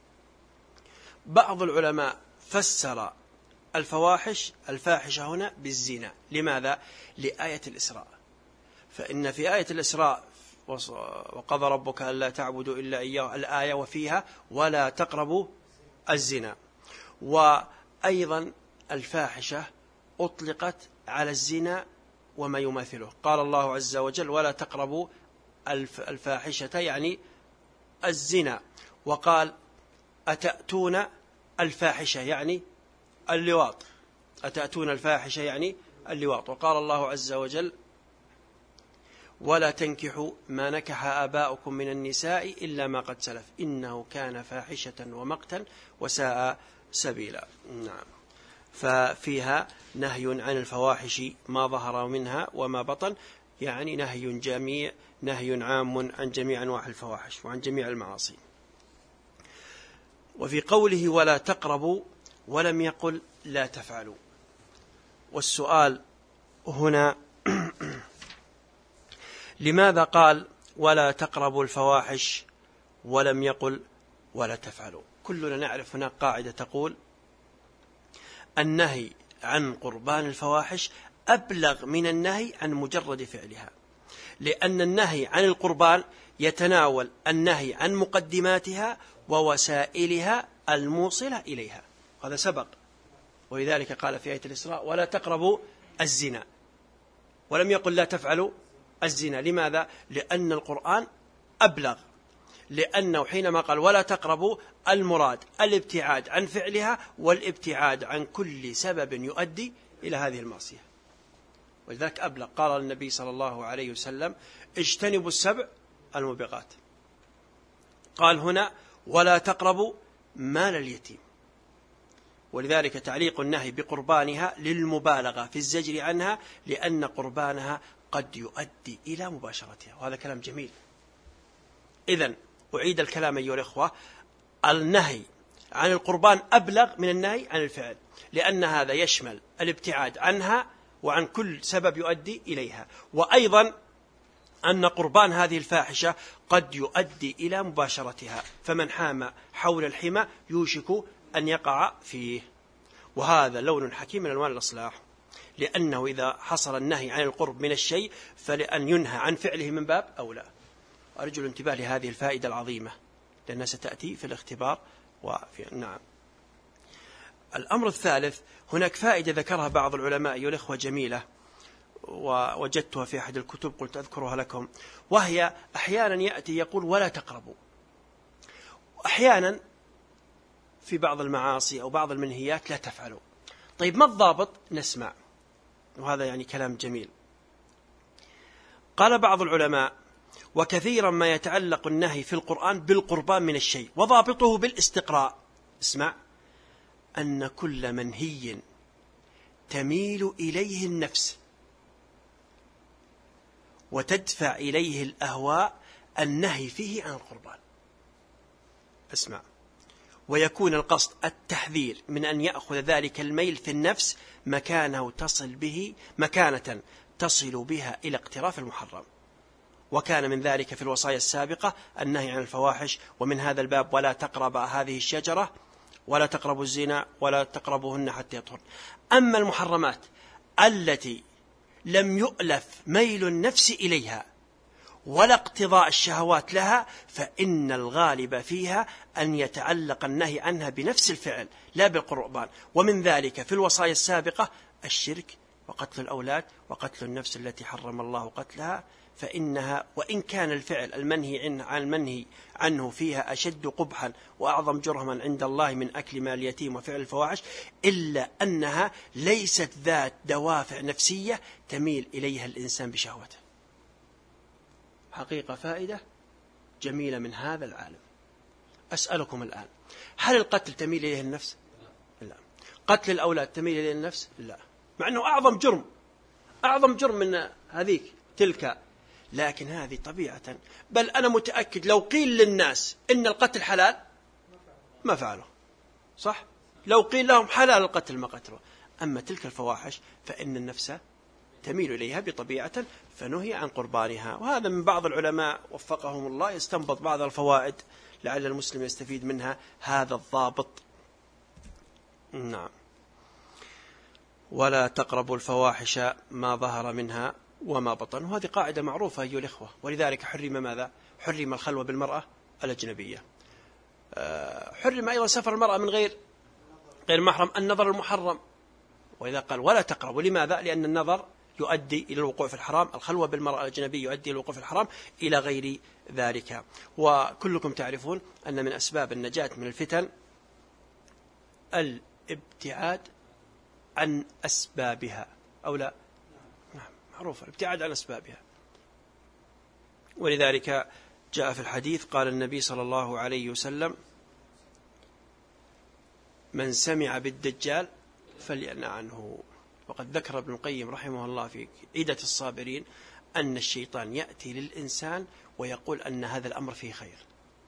بعض العلماء فسر الفواحش الفاحشة هنا بالزنا. لماذا؟ لآية الإسراء، فإن في آية الإسراء وقضى ربك ألا تعبدوا إلا إياه الآية وفيها ولا تقربوا الزنا. وأيضا الفاحشة أطلقت على الزنا وما يماثله، قال الله عز وجل ولا تقربوا الفاحشة يعني الزنا، وقال أتأتون الفاحشة يعني اللواط، أتأتون الفاحشة يعني اللواط، وقال الله عز وجل ولا تنكحوا ما نكح آباؤكم من النساء إلا ما قد سلف إنه كان فاحشة ومقتا وساء سبيلا. نعم، ففيها نهي عن الفواحش ما ظهر منها وما بطن، يعني نهي جميع نهي عام عن جميع أنواع الفواحش وعن جميع المعاصي. وفي قوله ولا تقربوا ولم يقل لا تفعلوا، والسؤال هنا لماذا قال ولا تقربوا الفواحش ولم يقل ولا تفعلوا؟ كلنا نعرف هناك قاعدة تقول النهي عن قربان الفواحش أبلغ من النهي عن مجرد فعلها، لأن النهي عن القربان يتناول النهي عن مقدماتها ووسائلها الموصلة إليها، هذا سبق، ولذلك قال في آية الإسراء ولا تقربوا الزنا ولم يقل لا تفعلوا الزنا. لماذا؟ لأن القرآن أبلغ، لأنه حينما قال ولا تقربوا المراد الابتعاد عن فعلها والابتعاد عن كل سبب يؤدي إلى هذه المعصية، ولذلك أبلغ. قال النبي صلى الله عليه وسلم اجتنبوا السبع الموبقات، قال هنا ولا تقربوا مال اليتيم، ولذلك تعليق النهي بقربانها للمبالغة في الزجر عنها، لأن قربانها قد يؤدي إلى مباشرتها، وهذا كلام جميل. إذن أعيد الكلام أيها الأخوة، النهي عن القربان أبلغ من النهي عن الفعل، لأن هذا يشمل الابتعاد عنها وعن كل سبب يؤدي إليها، وأيضا أن قربان هذه الفاحشة قد يؤدي إلى مباشرتها، فمن حام حول الحمى يوشك أن يقع فيه، وهذا لون حكيم من ألوان الإصلاح، لأنه إذا حصل النهي عن القرب من الشيء فلأن ينهى عن فعله من باب أولى. أرجو الانتباه لهذه الفائدة العظيمة لأنها ستأتي في الاختبار وفي نعم. الأمر الثالث، هناك فائدة ذكرها بعض العلماء أيها الأخوة جميلة، ووجدتها في أحد الكتب قلت أذكرها لكم، وهي أحيانا يأتي يقول ولا تقربوا، وأحيانا في بعض المعاصي أو بعض المنهيات لا تفعلوا. طيب ما الضابط؟ نسمع، وهذا يعني كلام جميل. قال بعض العلماء وكثيرا ما يتعلق النهي في القرآن بالقربان من الشيء، وضابطه بالاستقراء. اسمع، أن كل منهي تميل إليه النفس وتدفع إليه الأهواء النهي فيه عن القربان. اسمع، ويكون القصد التحذير من أن يأخذ ذلك الميل في النفس مكانه تصل به مكانة تصل بها إلى اقتراف المحرم، وكان من ذلك في الوصايا السابقة النهي عن الفواحش، ومن هذا الباب ولا تقرب هذه الشجرة ولا تقربوا الزنا ولا تقربوهن حتى يطهرن. أما المحرمات التي لم يؤلف ميل النفس إليها ولا اقتضاء الشهوات لها، فإن الغالب فيها أن يتعلق النهي عنها بنفس الفعل لا بالقربان، ومن ذلك في الوصايا السابقة الشرك وقتل الأولاد وقتل النفس التي حرم الله قتلها، فإنها وإن كان الفعل المنهي عن المنهي عنه فيها أشد قبحا وأعظم جرما عند الله من أكل مال اليتيم وفعل الفواحش، إلا أنها ليست ذات دوافع نفسية تميل إليها الإنسان بشهوته. حقيقة فائدة جميلة من هذا العالم. أسألكم الآن، هل القتل تميل إليه النفس؟ لا. قتل الأولاد تميل إليه النفس؟ لا، مع أنه أعظم جرم أعظم جرم من هذيك تلك، لكن هذه طبيعة. بل أنا متأكد لو قيل للناس إن القتل حلال ما فعله، صح؟ لو قيل لهم حلال القتل ما قتلوا. أما تلك الفواحش فإن النفس تميل إليها بطبيعة، فنهي عن قربانها. وهذا من بعض العلماء وفقهم الله يستنبط بعض الفوائد لعل المسلم يستفيد منها هذا الضابط. نعم. ولا تقربوا الفواحش ما ظهر منها وما بطن. وهذه قاعدة معروفة أيها الإخوة، ولذلك حرم ماذا؟ حرم الخلوة بالمرأة الأجنبية، حرم أيضا سفر المرأة من غير غير محرم، النظر المحرم. وإذا قال ولا تقربوا، لماذا؟ لأن النظر يؤدي إلى الوقوع في الحرام، الخلوة بالمرأة الأجنبية يؤدي إلى الوقوع في الحرام إلى غير ذلك. وكلكم تعرفون أن من أسباب النجاة من الفتن الابتعاد عن أسبابها، أو لا؟ نعم معروف، الابتعاد عن أسبابها. ولذلك جاء في الحديث قال النبي صلى الله عليه وسلم: من سمع بالدجال فلينأ عنه. وقد ذكر ابن القيم رحمه الله في عدة الصابرين أن الشيطان يأتي للإنسان ويقول أن هذا الأمر فيه خير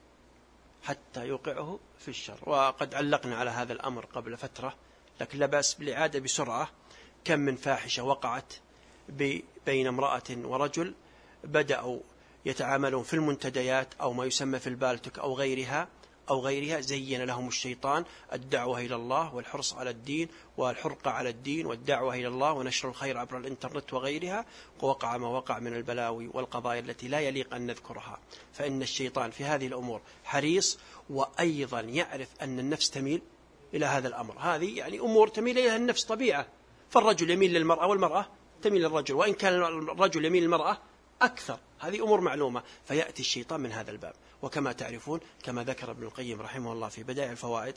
حتى يوقعه في الشر. وقد علقنا على هذا الأمر قبل فترة، لكن لا بأس بالإعادة بسرعة. كم من فاحشة وقعت بين امرأة ورجل بدأوا يتعاملون في المنتديات أو ما يسمى في البالتك أو غيرها أو غيرها زين لهم الشيطان الدعوة إلى الله والحرص على الدين والحرقة على الدين والدعوة إلى الله ونشر الخير عبر الإنترنت وغيرها، ووقع ما وقع من البلاوي والقضايا التي لا يليق أن نذكرها. فإن الشيطان في هذه الأمور حريص، وأيضا يعرف أن النفس تميل إلى هذا الأمر. هذه يعني أمور تميل إليها النفس طبيعة، فالرجل يميل للمرأة والمرأة تميل للرجل، وإن كان الرجل يميل للمرأة أكثر، هذه أمور معلومة. فيأتي الشيطان من هذا الباب. وكما تعرفون كما ذكر ابن القيم رحمه الله في بدائع الفوائد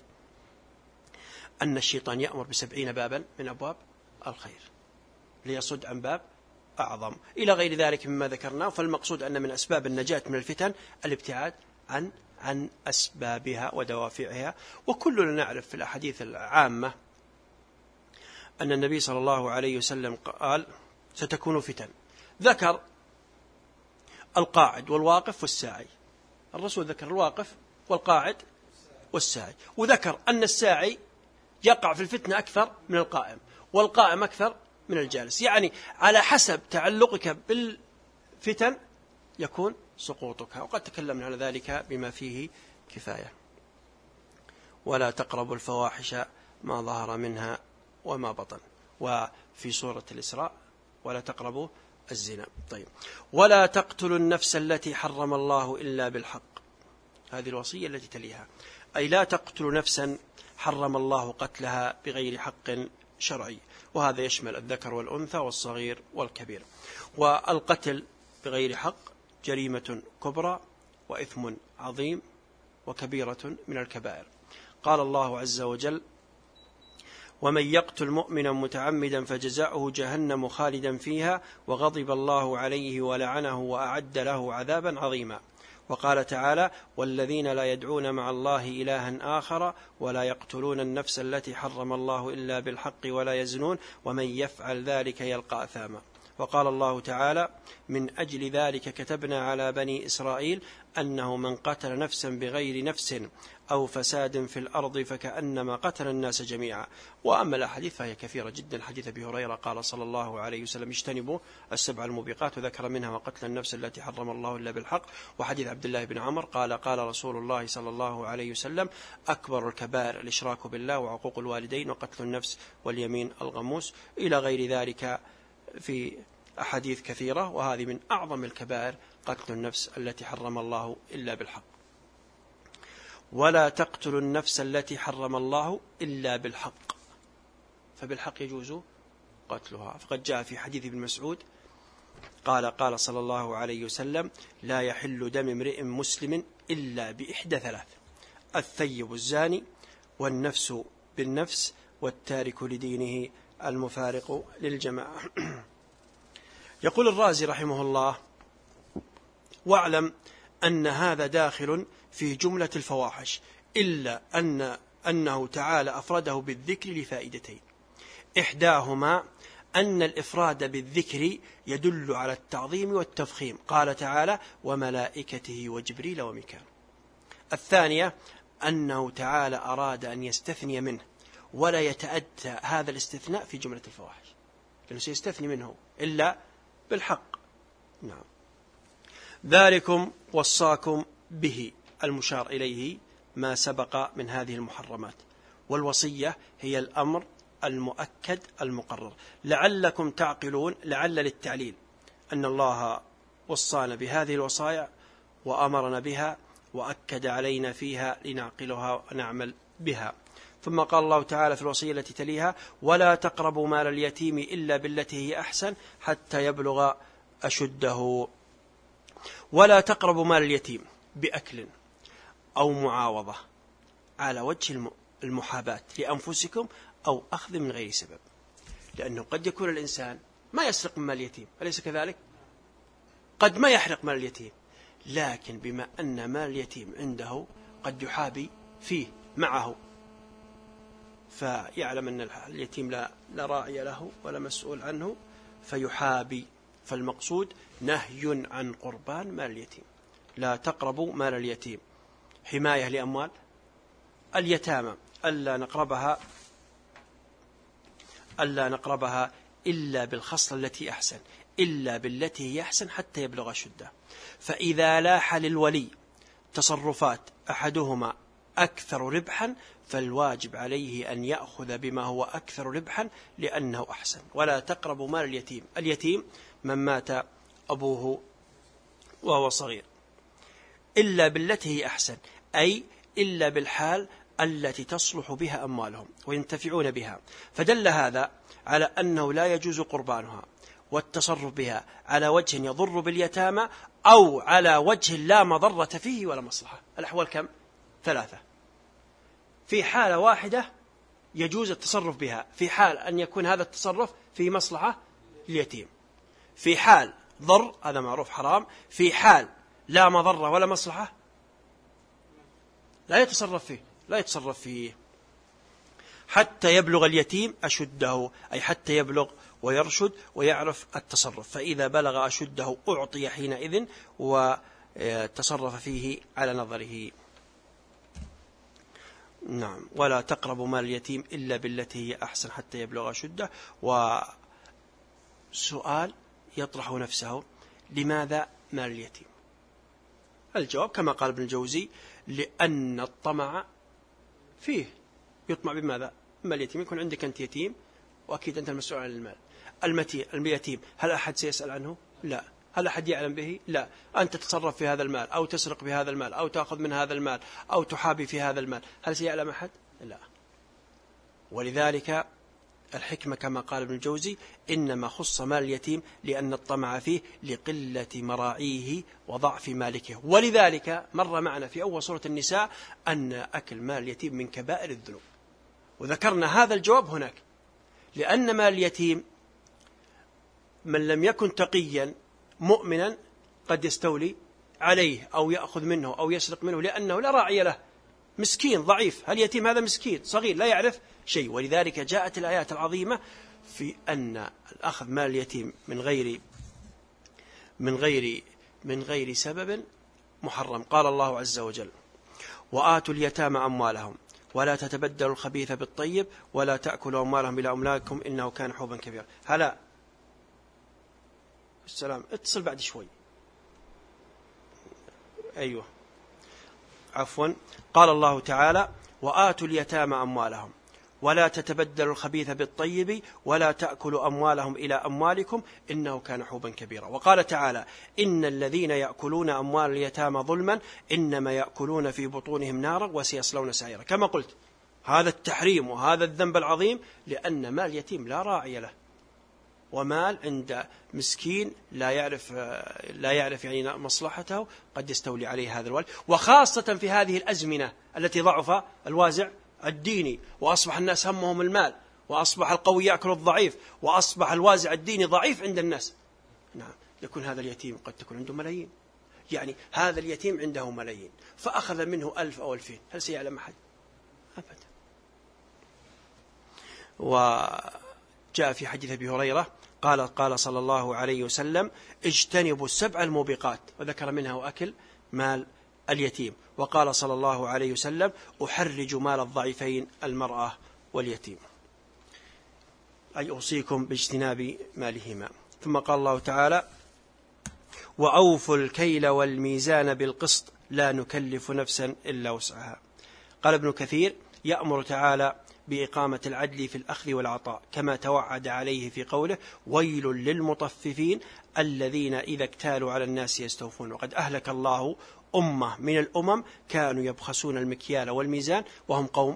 أن الشيطان يأمر بسبعين بابا من أبواب الخير ليصد عن باب أعظم إلى غير ذلك مما ذكرناه. فالمقصود أن من أسباب النجاة من الفتن الابتعاد عن عن أسبابها ودوافعها. وكلنا نعرف في الأحاديث العامة أن النبي صلى الله عليه وسلم قال: ستكون فتن. ذكر القاعد والواقف والساعي. الرسول ذكر الواقف والقاعد والساعي، وذكر أن الساعي يقع في الفتنة أكثر من القائم، والقائم أكثر من الجالس. يعني على حسب تعلقك بالفتن يكون سقوطك، وقد تكلمنا على ذلك بما فيه كفاية. ولا تقربوا الفواحش ما ظهر منها وما بطن. وفي سورة الإسراء: ولا تقربوا الزنا. طيب. ولا تقتلوا النفس التي حرم الله إلا بالحق. هذه الوصية التي تليها، أي لا تقتلوا نفسا حرم الله قتلها بغير حق شرعي، وهذا يشمل الذكر والأنثى والصغير والكبير. والقتل بغير حق جريمة كبرى وإثم عظيم وكبيرة من الكبائر. قال الله عز وجل: ومن يقتل مؤمنا متعمدا فجزاؤه جهنم خالدا فيها وغضب الله عليه ولعنه وأعد له عذابا عظيما. وقال تعالى: والذين لا يدعون مع الله إلها آخر ولا يقتلون النفس التي حرم الله إلا بالحق ولا يزنون ومن يفعل ذلك يلقى أثاما. وقال الله تعالى: من أجل ذلك كتبنا على بني إسرائيل أنه من قتل نفسا بغير نفس أو فساد في الأرض فكأنما قتل الناس جميعا. وأما الأحاديث فهي كثيرة جدا. حديث أبي هريرة قال صلى الله عليه وسلم: اجتنبوا السبع الموبقات، وذكر منها وقتل النفس التي حرم الله إلا بالحق. وحديث عبد الله بن عمر قال: قال رسول الله صلى الله عليه وسلم: أكبر الكبائر الإشراك بالله وعقوق الوالدين وقتل النفس واليمين الغموس، إلى غير ذلك في أحاديث كثيرة. وهذه من أعظم الكبائر قتل النفس التي حرم الله إلا بالحق. ولا تقتلوا النفس التي حرم الله إلا بالحق، فبالحق يجوز قتلها. فقد جاء في حديث ابن مسعود قال: قال صلى الله عليه وسلم: لا يحل دم امرئ مسلم إلا بإحدى ثلاث: الثيب الزاني والنفس بالنفس والتارك لدينه المفارق للجماعة. يقول الرازي رحمه الله: واعلم أن هذا داخل في جملة الفواحش، إلا أن أنه تعالى أفرده بالذكر لفائدتين: إحداهما أن الإفراد بالذكر يدل على التعظيم والتفخيم، قال تعالى: وملائكته وجبريل وميكال. الثانية أنه تعالى أراد أن يستثني منه ولا يتأتى هذا الاستثناء في جملة الفواحش، لأنه سيستثني منه إلا بالحق. نعم. ذلكم وصاكم به، المشار إليه ما سبق من هذه المحرمات، والوصية هي الأمر المؤكد المقرر. لعلكم تعقلون، لعل للتعليل، أن الله وصانا بهذه الوصايا وأمرنا بها وأكد علينا فيها لنعقلها ونعمل بها. ثم قال الله تعالى في الوصية التي تليها: ولا تقربوا مال اليتيم إلا بالتي هي أحسن حتى يبلغ أشده. ولا تقربوا مال اليتيم بأكل أو معاوضة على وجه المحاباة لأنفسكم أو أخذ من غير سبب، لأنه قد يكون الإنسان ما يسرق من مال اليتيم، أليس كذلك؟ قد ما يحرق مال اليتيم، لكن بما أن مال اليتيم عنده قد يحابي فيه معه، فيعلم أن اليتيم لا, لا راعي له ولا مسؤول عنه فيحابي. فالمقصود نهي عن قربان مال اليتيم. لا تقربوا مال اليتيم، حماية لأموال اليتامى، ألا نقربها ألا نقربها إلا بالخصلة التي أحسن، إلا بالتي هي أحسن حتى يبلغ شده. فإذا لاح للولي تصرفات أحدهما أكثر ربحا فالواجب عليه أن يأخذ بما هو أكثر ربحا لأنه أحسن. ولا تقربوا مال اليتيم، اليتيم من مات أبوه وهو صغير، إلا بالتي هي أحسن، أي إلا بالحال التي تصلح بها أموالهم وينتفعون بها. فدل هذا على أنه لا يجوز قربانها والتصرف بها على وجه يضر باليتامى أو على وجه لا مضرة فيه ولا مصلحة. الأحوال كم؟ ثلاثة. في حالة واحدة يجوز التصرف بها، في حال أن يكون هذا التصرف في مصلحة اليتيم، في حال ضر هذا معروف حرام، في حال لا مضرة ولا مصلحة لا يتصرف فيه لا يتصرف فيه حتى يبلغ اليتيم أشده، أي حتى يبلغ ويرشد ويعرف التصرف. فإذا بلغ أشده أعطي حينئذ وتصرف فيه على نظره. نعم. ولا تقربوا مال اليتيم إلا بالتي هي أحسن حتى يبلغ أشده. وسؤال يطرح نفسه: لماذا مال اليتيم؟ الجواب كما قال ابن الجوزي: لأن الطمع فيه. يطمع بماذا؟ مال اليتيم. يكون عندك أنت يتيم وأكيد أنت المسؤول عن المال. اليتيم هل أحد سيسأل عنه؟ لا. هل أحد يعلم به؟ لا. أنت تتصرف في هذا المال أو تسرق بهذا المال أو تأخذ من هذا المال أو تحابي في هذا المال، هل سيعلم أحد؟ لا. ولذلك الحكمة كما قال ابن الجوزي: إنما خص مال اليتيم لأن الطمع فيه لقلة مراعيه وضعف مالكه. ولذلك مر معنا في أول سورة النساء أن أكل مال اليتيم من كبائر الذنوب، وذكرنا هذا الجواب هناك، لأن مال اليتيم من لم يكن تقيا مؤمنا قد يستولي عليه أو يأخذ منه أو يسرق منه لأنه لا راعي له، مسكين ضعيف. هل يتيم هذا مسكين صغير لا يعرف شيء. ولذلك جاءت الآيات العظيمة في أن الأخذ مال اليتيم من غير من غير من غير سبب محرم. قال الله عز وجل: وآتوا اليتامى أموالهم ولا تتبدلوا الخبيث بالطيب ولا تأكلوا أموالهم إلى أملاككم إنه كان حوبا كبيرا. هلا السلام، اتصل بعد شوي. أيوه عفوا. قال الله تعالى: وآتوا اليتامى أموالهم ولا تتبدلوا الخبيث بالطيب ولا تأكلوا أموالهم إلى أموالكم إنه كان حوبا كبيرا. وقال تعالى: إن الذين يأكلون أموال اليتامى ظلما إنما يأكلون في بطونهم نارا وسيصلون سعيرا. كما قلت هذا التحريم وهذا الذنب العظيم لأن مال اليتيم لا راعي له، ومال عند مسكين لا يعرف لا يعرف يعني مصلحته قد يستولي عليه هذا الوالد. وخاصة في هذه الأزمنة التي ضعف الوازع الديني وأصبح الناس همهم المال وأصبح القوي يأكل الضعيف وأصبح الوازع الديني ضعيف عند الناس. نعم. يكون هذا اليتيم قد تكون عنده ملايين، يعني هذا اليتيم عنده ملايين فأخذ منه ألف أو ألفين، هل سيعلم أحد؟ أبدا. وجاء في حديث أبي هريرة قال قال صلى الله عليه وسلم: اجتنبوا السبع الموبقات، وذكر منها أكل مال اليتيم. وقال صلى الله عليه وسلم أحرج مال الضعيفين المرأة واليتيم، أي أوصيكم باجتناب مالهما. ثم قال الله تعالى وأوفوا الكيل والميزان بالقسط لا نكلف نفسا إلا وسعها. قال ابن كثير يأمر تعالى بإقامة العدل في الأخذ والعطاء كما توعد عليه في قوله ويل للمطففين الذين إذا اكتالوا على الناس يستوفون. وقد أهلك الله أمة من الأمم كانوا يبخسون المكيال والميزان وهم قوم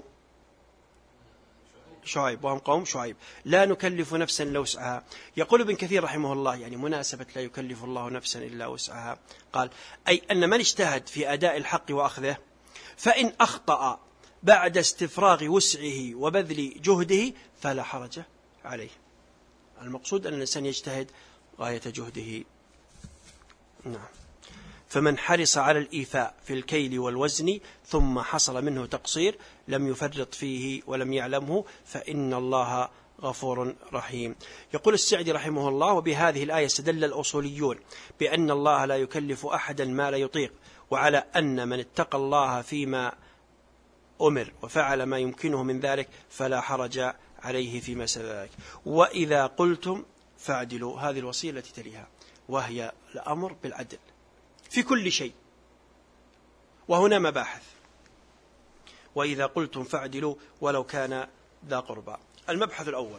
شعيب وهم قوم شعيب لا نكلف نفسا إلا وسعها. يقول ابن كثير رحمه الله يعني مناسبة لا يكلف الله نفسا إلا وسعها، قال أي أن من اجتهد في أداء الحق وأخذه فإن أخطأ بعد استفراغ وسعه وبذل جهده فلا حرج عليه. المقصود أن الإنسان يجتهد غاية جهده. نعم. فمن حرص على الإيفاء في الكيل والوزن ثم حصل منه تقصير لم يفرط فيه ولم يعلمه فإن الله غفور رحيم. يقول السعدي رحمه الله وبهذه الآية استدل الأصوليون بأن الله لا يكلف أحدا ما لا يطيق، وعلى أن من اتقى الله فيما أمر وفعل ما يمكنه من ذلك فلا حرج عليه فيما سوى ذلك. وإذا قلتم فاعدلوا، هذه الوصية التي تليها وهي الأمر بالعدل في كل شيء، وهنا مباحث. وإذا قلتم فاعدلوا ولو كان ذا قربى. المبحث الأول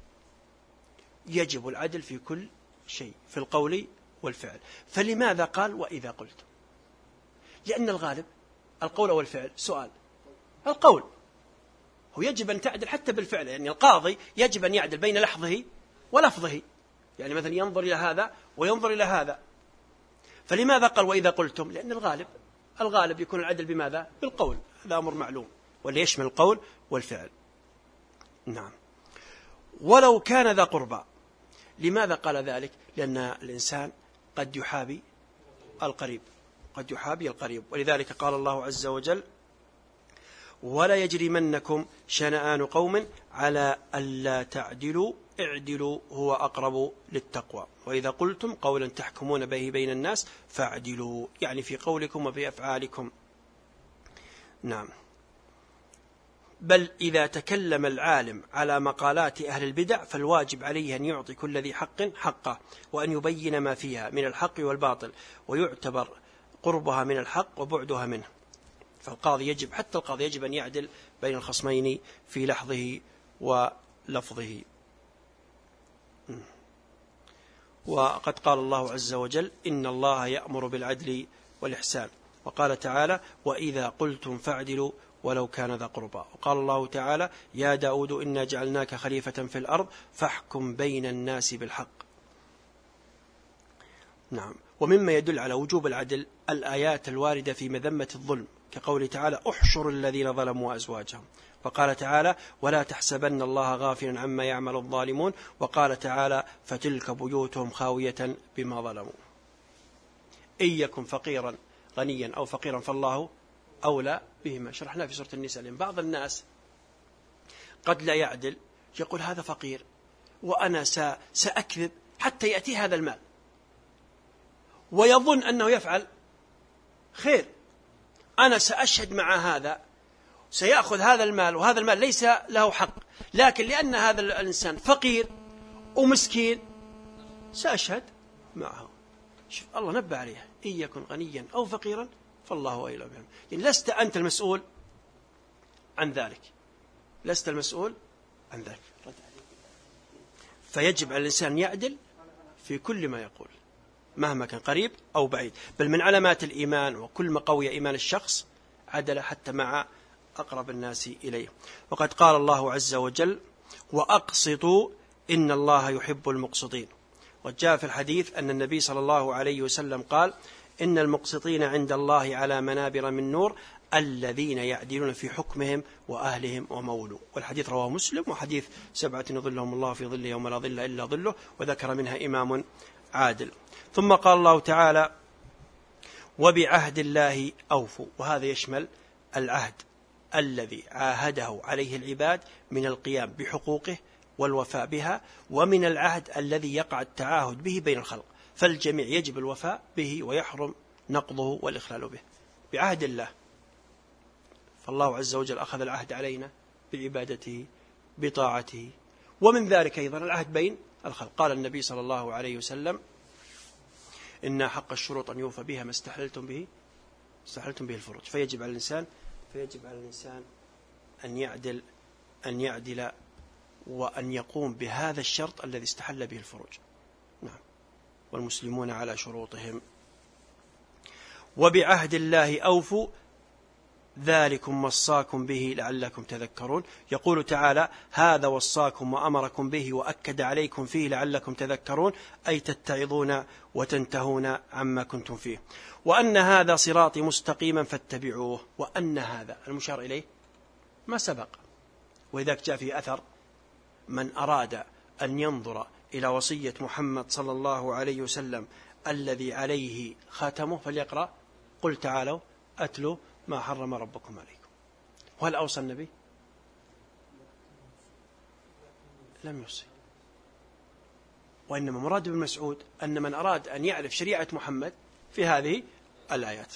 يجب العدل في كل شيء في القول والفعل. فلماذا قال وإذا قلتم؟ لأن الغالب القول والفعل. سؤال القول هو يجب أن تعدل حتى بالفعل، يعني القاضي يجب أن يعدل بين لحظه ولفظه، يعني مثلا ينظر إلى هذا وينظر إلى هذا. فلماذا قال وإذا قلتم؟ لأن الغالب الغالب يكون العدل بماذا؟ بالقول، هذا أمر معلوم واللي يشمل القول والفعل. نعم. ولو كان ذا قربى. لماذا قال ذلك؟ لأن الإنسان قد يحابي القريب قد يحابي القريب ولذلك قال الله عز وجل ولا يجرمنكم شنآن قوم على ألا تعدلوا اعدلوا هو أقرب للتقوى. وإذا قلتم قولا تحكمون به بين الناس فاعدلوا، يعني في قولكم وفي أفعالكم. نعم. بل إذا تكلم العالم على مقالات أهل البدع فالواجب عليه أن يعطي كل ذي حق حقه وأن يبين ما فيها من الحق والباطل، ويعتبر قربها من الحق وبعدها منه. فالقاضي يجب حتى القاضي يجب أن يعدل بين الخصمين في لحظه ولفظه. وقد قال الله عز وجل إن الله يأمر بالعدل والإحسان، وقال تعالى وإذا قلتم فاعدلوا ولو كان ذا قربى. وقال الله تعالى يا داود إنا جعلناك خليفة في الأرض فاحكم بين الناس بالحق. نعم. ومما يدل على وجوب العدل الآيات الواردة في مذمة الظلم كقول تعالى احشر الذين ظلموا وأزواجهم، وقال تعالى ولا تحسبن الله غافلا عما يعمل الظالمون، وقال تعالى فتلك بيوتهم خاوية بما ظلموا. إن يكن فقيرا غنيا أو فقيرا فالله أولى بهما. شرحنا في سورة النساء لأن بعض الناس قد لا يعدل، يقول هذا فقير وأنا سأكذب حتى يأتي هذا المال، ويظن أنه يفعل خير. أنا سأشهد مع هذا سيأخذ هذا المال وهذا المال ليس له حق، لكن لأن هذا الإنسان فقير ومسكين سأشهد معه. شوف الله نبه عليه إن يكن غنيا أو فقيرا فالله أولى بهم. يعني لست أنت المسؤول عن ذلك، لست المسؤول عن ذلك. فيجب على الإنسان يعدل في كل ما يقول مهما كان قريب أو بعيد. بل من علامات الإيمان وكل ما قوي إيمان الشخص عدل حتى مع أقرب الناس إليه. وقد قال الله عز وجل وأقسطوا إن الله يحب المقسطين. وجاء في الحديث أن النبي صلى الله عليه وسلم قال إن المقسطين عند الله على منابر من نور الذين يعدلون في حكمهم وأهلهم ومولوا. والحديث رواه مسلم، وحديث سبعة يظلهم الله في ظله يوم لا ظل إلا ظله، وذكر منها إمام عادل. ثم قال الله تعالى وبعهد الله أوفوا، وهذا يشمل العهد الذي عاهده عليه العباد من القيام بحقوقه والوفاء بها، ومن العهد الذي يقع التعاهد به بين الخلق، فالجميع يجب الوفاء به ويحرم نقضه والإخلال به بعهد الله. فالله عز وجل أخذ العهد علينا بعبادته بطاعته، ومن ذلك أيضا العهد بين الخلق. قال النبي صلى الله عليه وسلم: إن حق الشروط أن يوفى بها ما استحللتم به استحللتم به الفروج. فيجب على الإنسان فيجب على الإنسان أن يعدل أن يعدل وأن يقوم بهذا الشرط الذي استحل به الفروج. نعم. والمسلمون على شروطهم. وبعهد الله أوفوا ذلكم وصاكم به لعلكم تذكرون. يقول تعالى: هذا وصاكم وأمركم به وأكد عليكم فيه لعلكم تذكرون، أي تتعظون وتنتهون عما كنتم فيه. وأن هذا صراطي مستقيما فاتبعوه. وأن هذا المشار إليه ما سبق، وإذا جاء في أثر: من أراد أن ينظر إلى وصية محمد صلى الله عليه وسلم الذي عليه خاتمه فليقرأ قل تعالوا أتلوا ما حرم ربكم عليكم. وهل أوصى النبي؟ لم يوصي. وإنما مراد ابن مسعود أن من أراد أن يعرف شريعة محمد في هذه الآيات.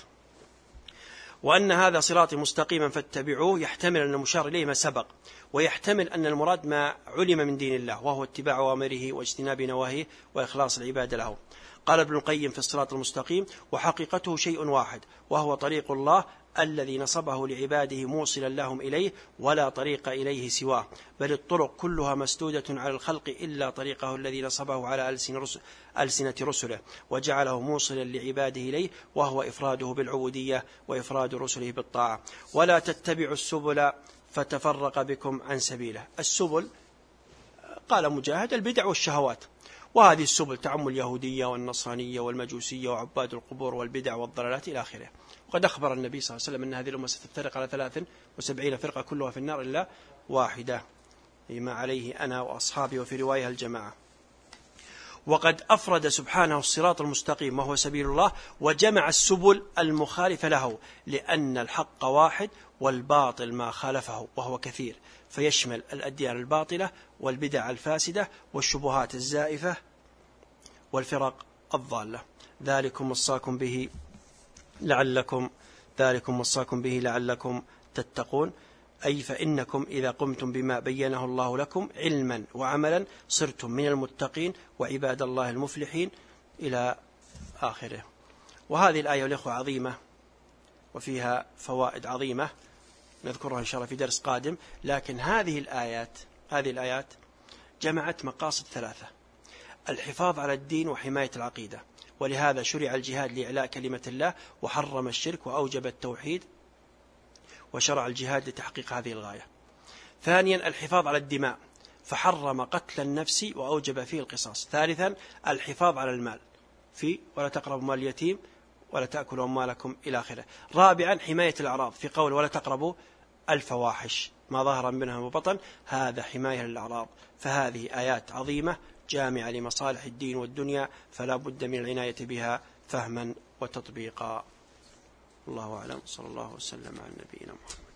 وأن هذا صراطي مستقيما فاتبعوه يحتمل أن المشار إليه ما سبق، ويحتمل أن المراد ما علم من دين الله، وهو اتباع أوامره واجتناب نواهيه وإخلاص العبادة له. قال ابن القيم في الصراط المستقيم: وحقيقته شيء واحد، وهو طريق الله الذي نصبه لعباده موصلا لهم إليه، ولا طريق إليه سواه، بل الطرق كلها مسدودة على الخلق إلا طريقه الذي نصبه على ألسنة رسله وجعله موصلا لعباده إليه، وهو إفراده بالعبودية وإفراد رسله بالطاعة. ولا تتبعوا السبل فتفرق بكم عن سبيله. السبل قال مجاهد: البدع والشهوات. وهذه السبل تعم اليهودية والنصرانية والمجوسية وعباد القبور والبدع والضلالات إلى آخره. وقد أخبر النبي صلى الله عليه وسلم أن هذه الأمة ستفترق على ثلاث وسبعين فرقة كلها في النار إلا واحدة، لما عليه أنا وأصحابي، وفي رواية الجماعة. وقد أفرد سبحانه الصراط المستقيم وهو سبيل الله، وجمع السبل المخالفة له، لأن الحق واحد والباطل ما خالفه وهو كثير، فيشمل الأديان الباطلة والبدع الفاسدة والشبهات الزائفة والفرق الضالة. ذلكم وصاكم به لعلكم ذلكم وصاكم به لعلكم تتقون، أي فإنكم إذا قمتم بما بينه الله لكم علما وعملا صرتم من المتقين وعباد الله المفلحين إلى آخره. وهذه الآية والإخوة عظيمة وفيها فوائد عظيمة نذكرها إن شاء الله في درس قادم. لكن هذه الآيات هذه الآيات جمعت مقاصد ثلاثة: الحفاظ على الدين وحماية العقيدة، ولهذا شرع الجهاد لإعلاء كلمة الله، وحرم الشرك وأوجب التوحيد، وشرع الجهاد لتحقيق هذه الغاية. ثانيا الحفاظ على الدماء، فحرم قتل النفس وأوجب فيه القصاص. ثالثا الحفاظ على المال، في ولا تقربوا مال اليتيم ولا تأكلوا أموالكم إلى آخره. رابعا حماية الأعراض، في قول ولا تقربوا الفواحش ما ظهر منها وبطن، هذا حماية للأعراض. فهذه آيات عظيمة جامعة لمصالح الدين والدنيا، فلا بد من العناية بها فهما وتطبيقا. الله أعلم، صلى الله وسلم على نبينا محمد.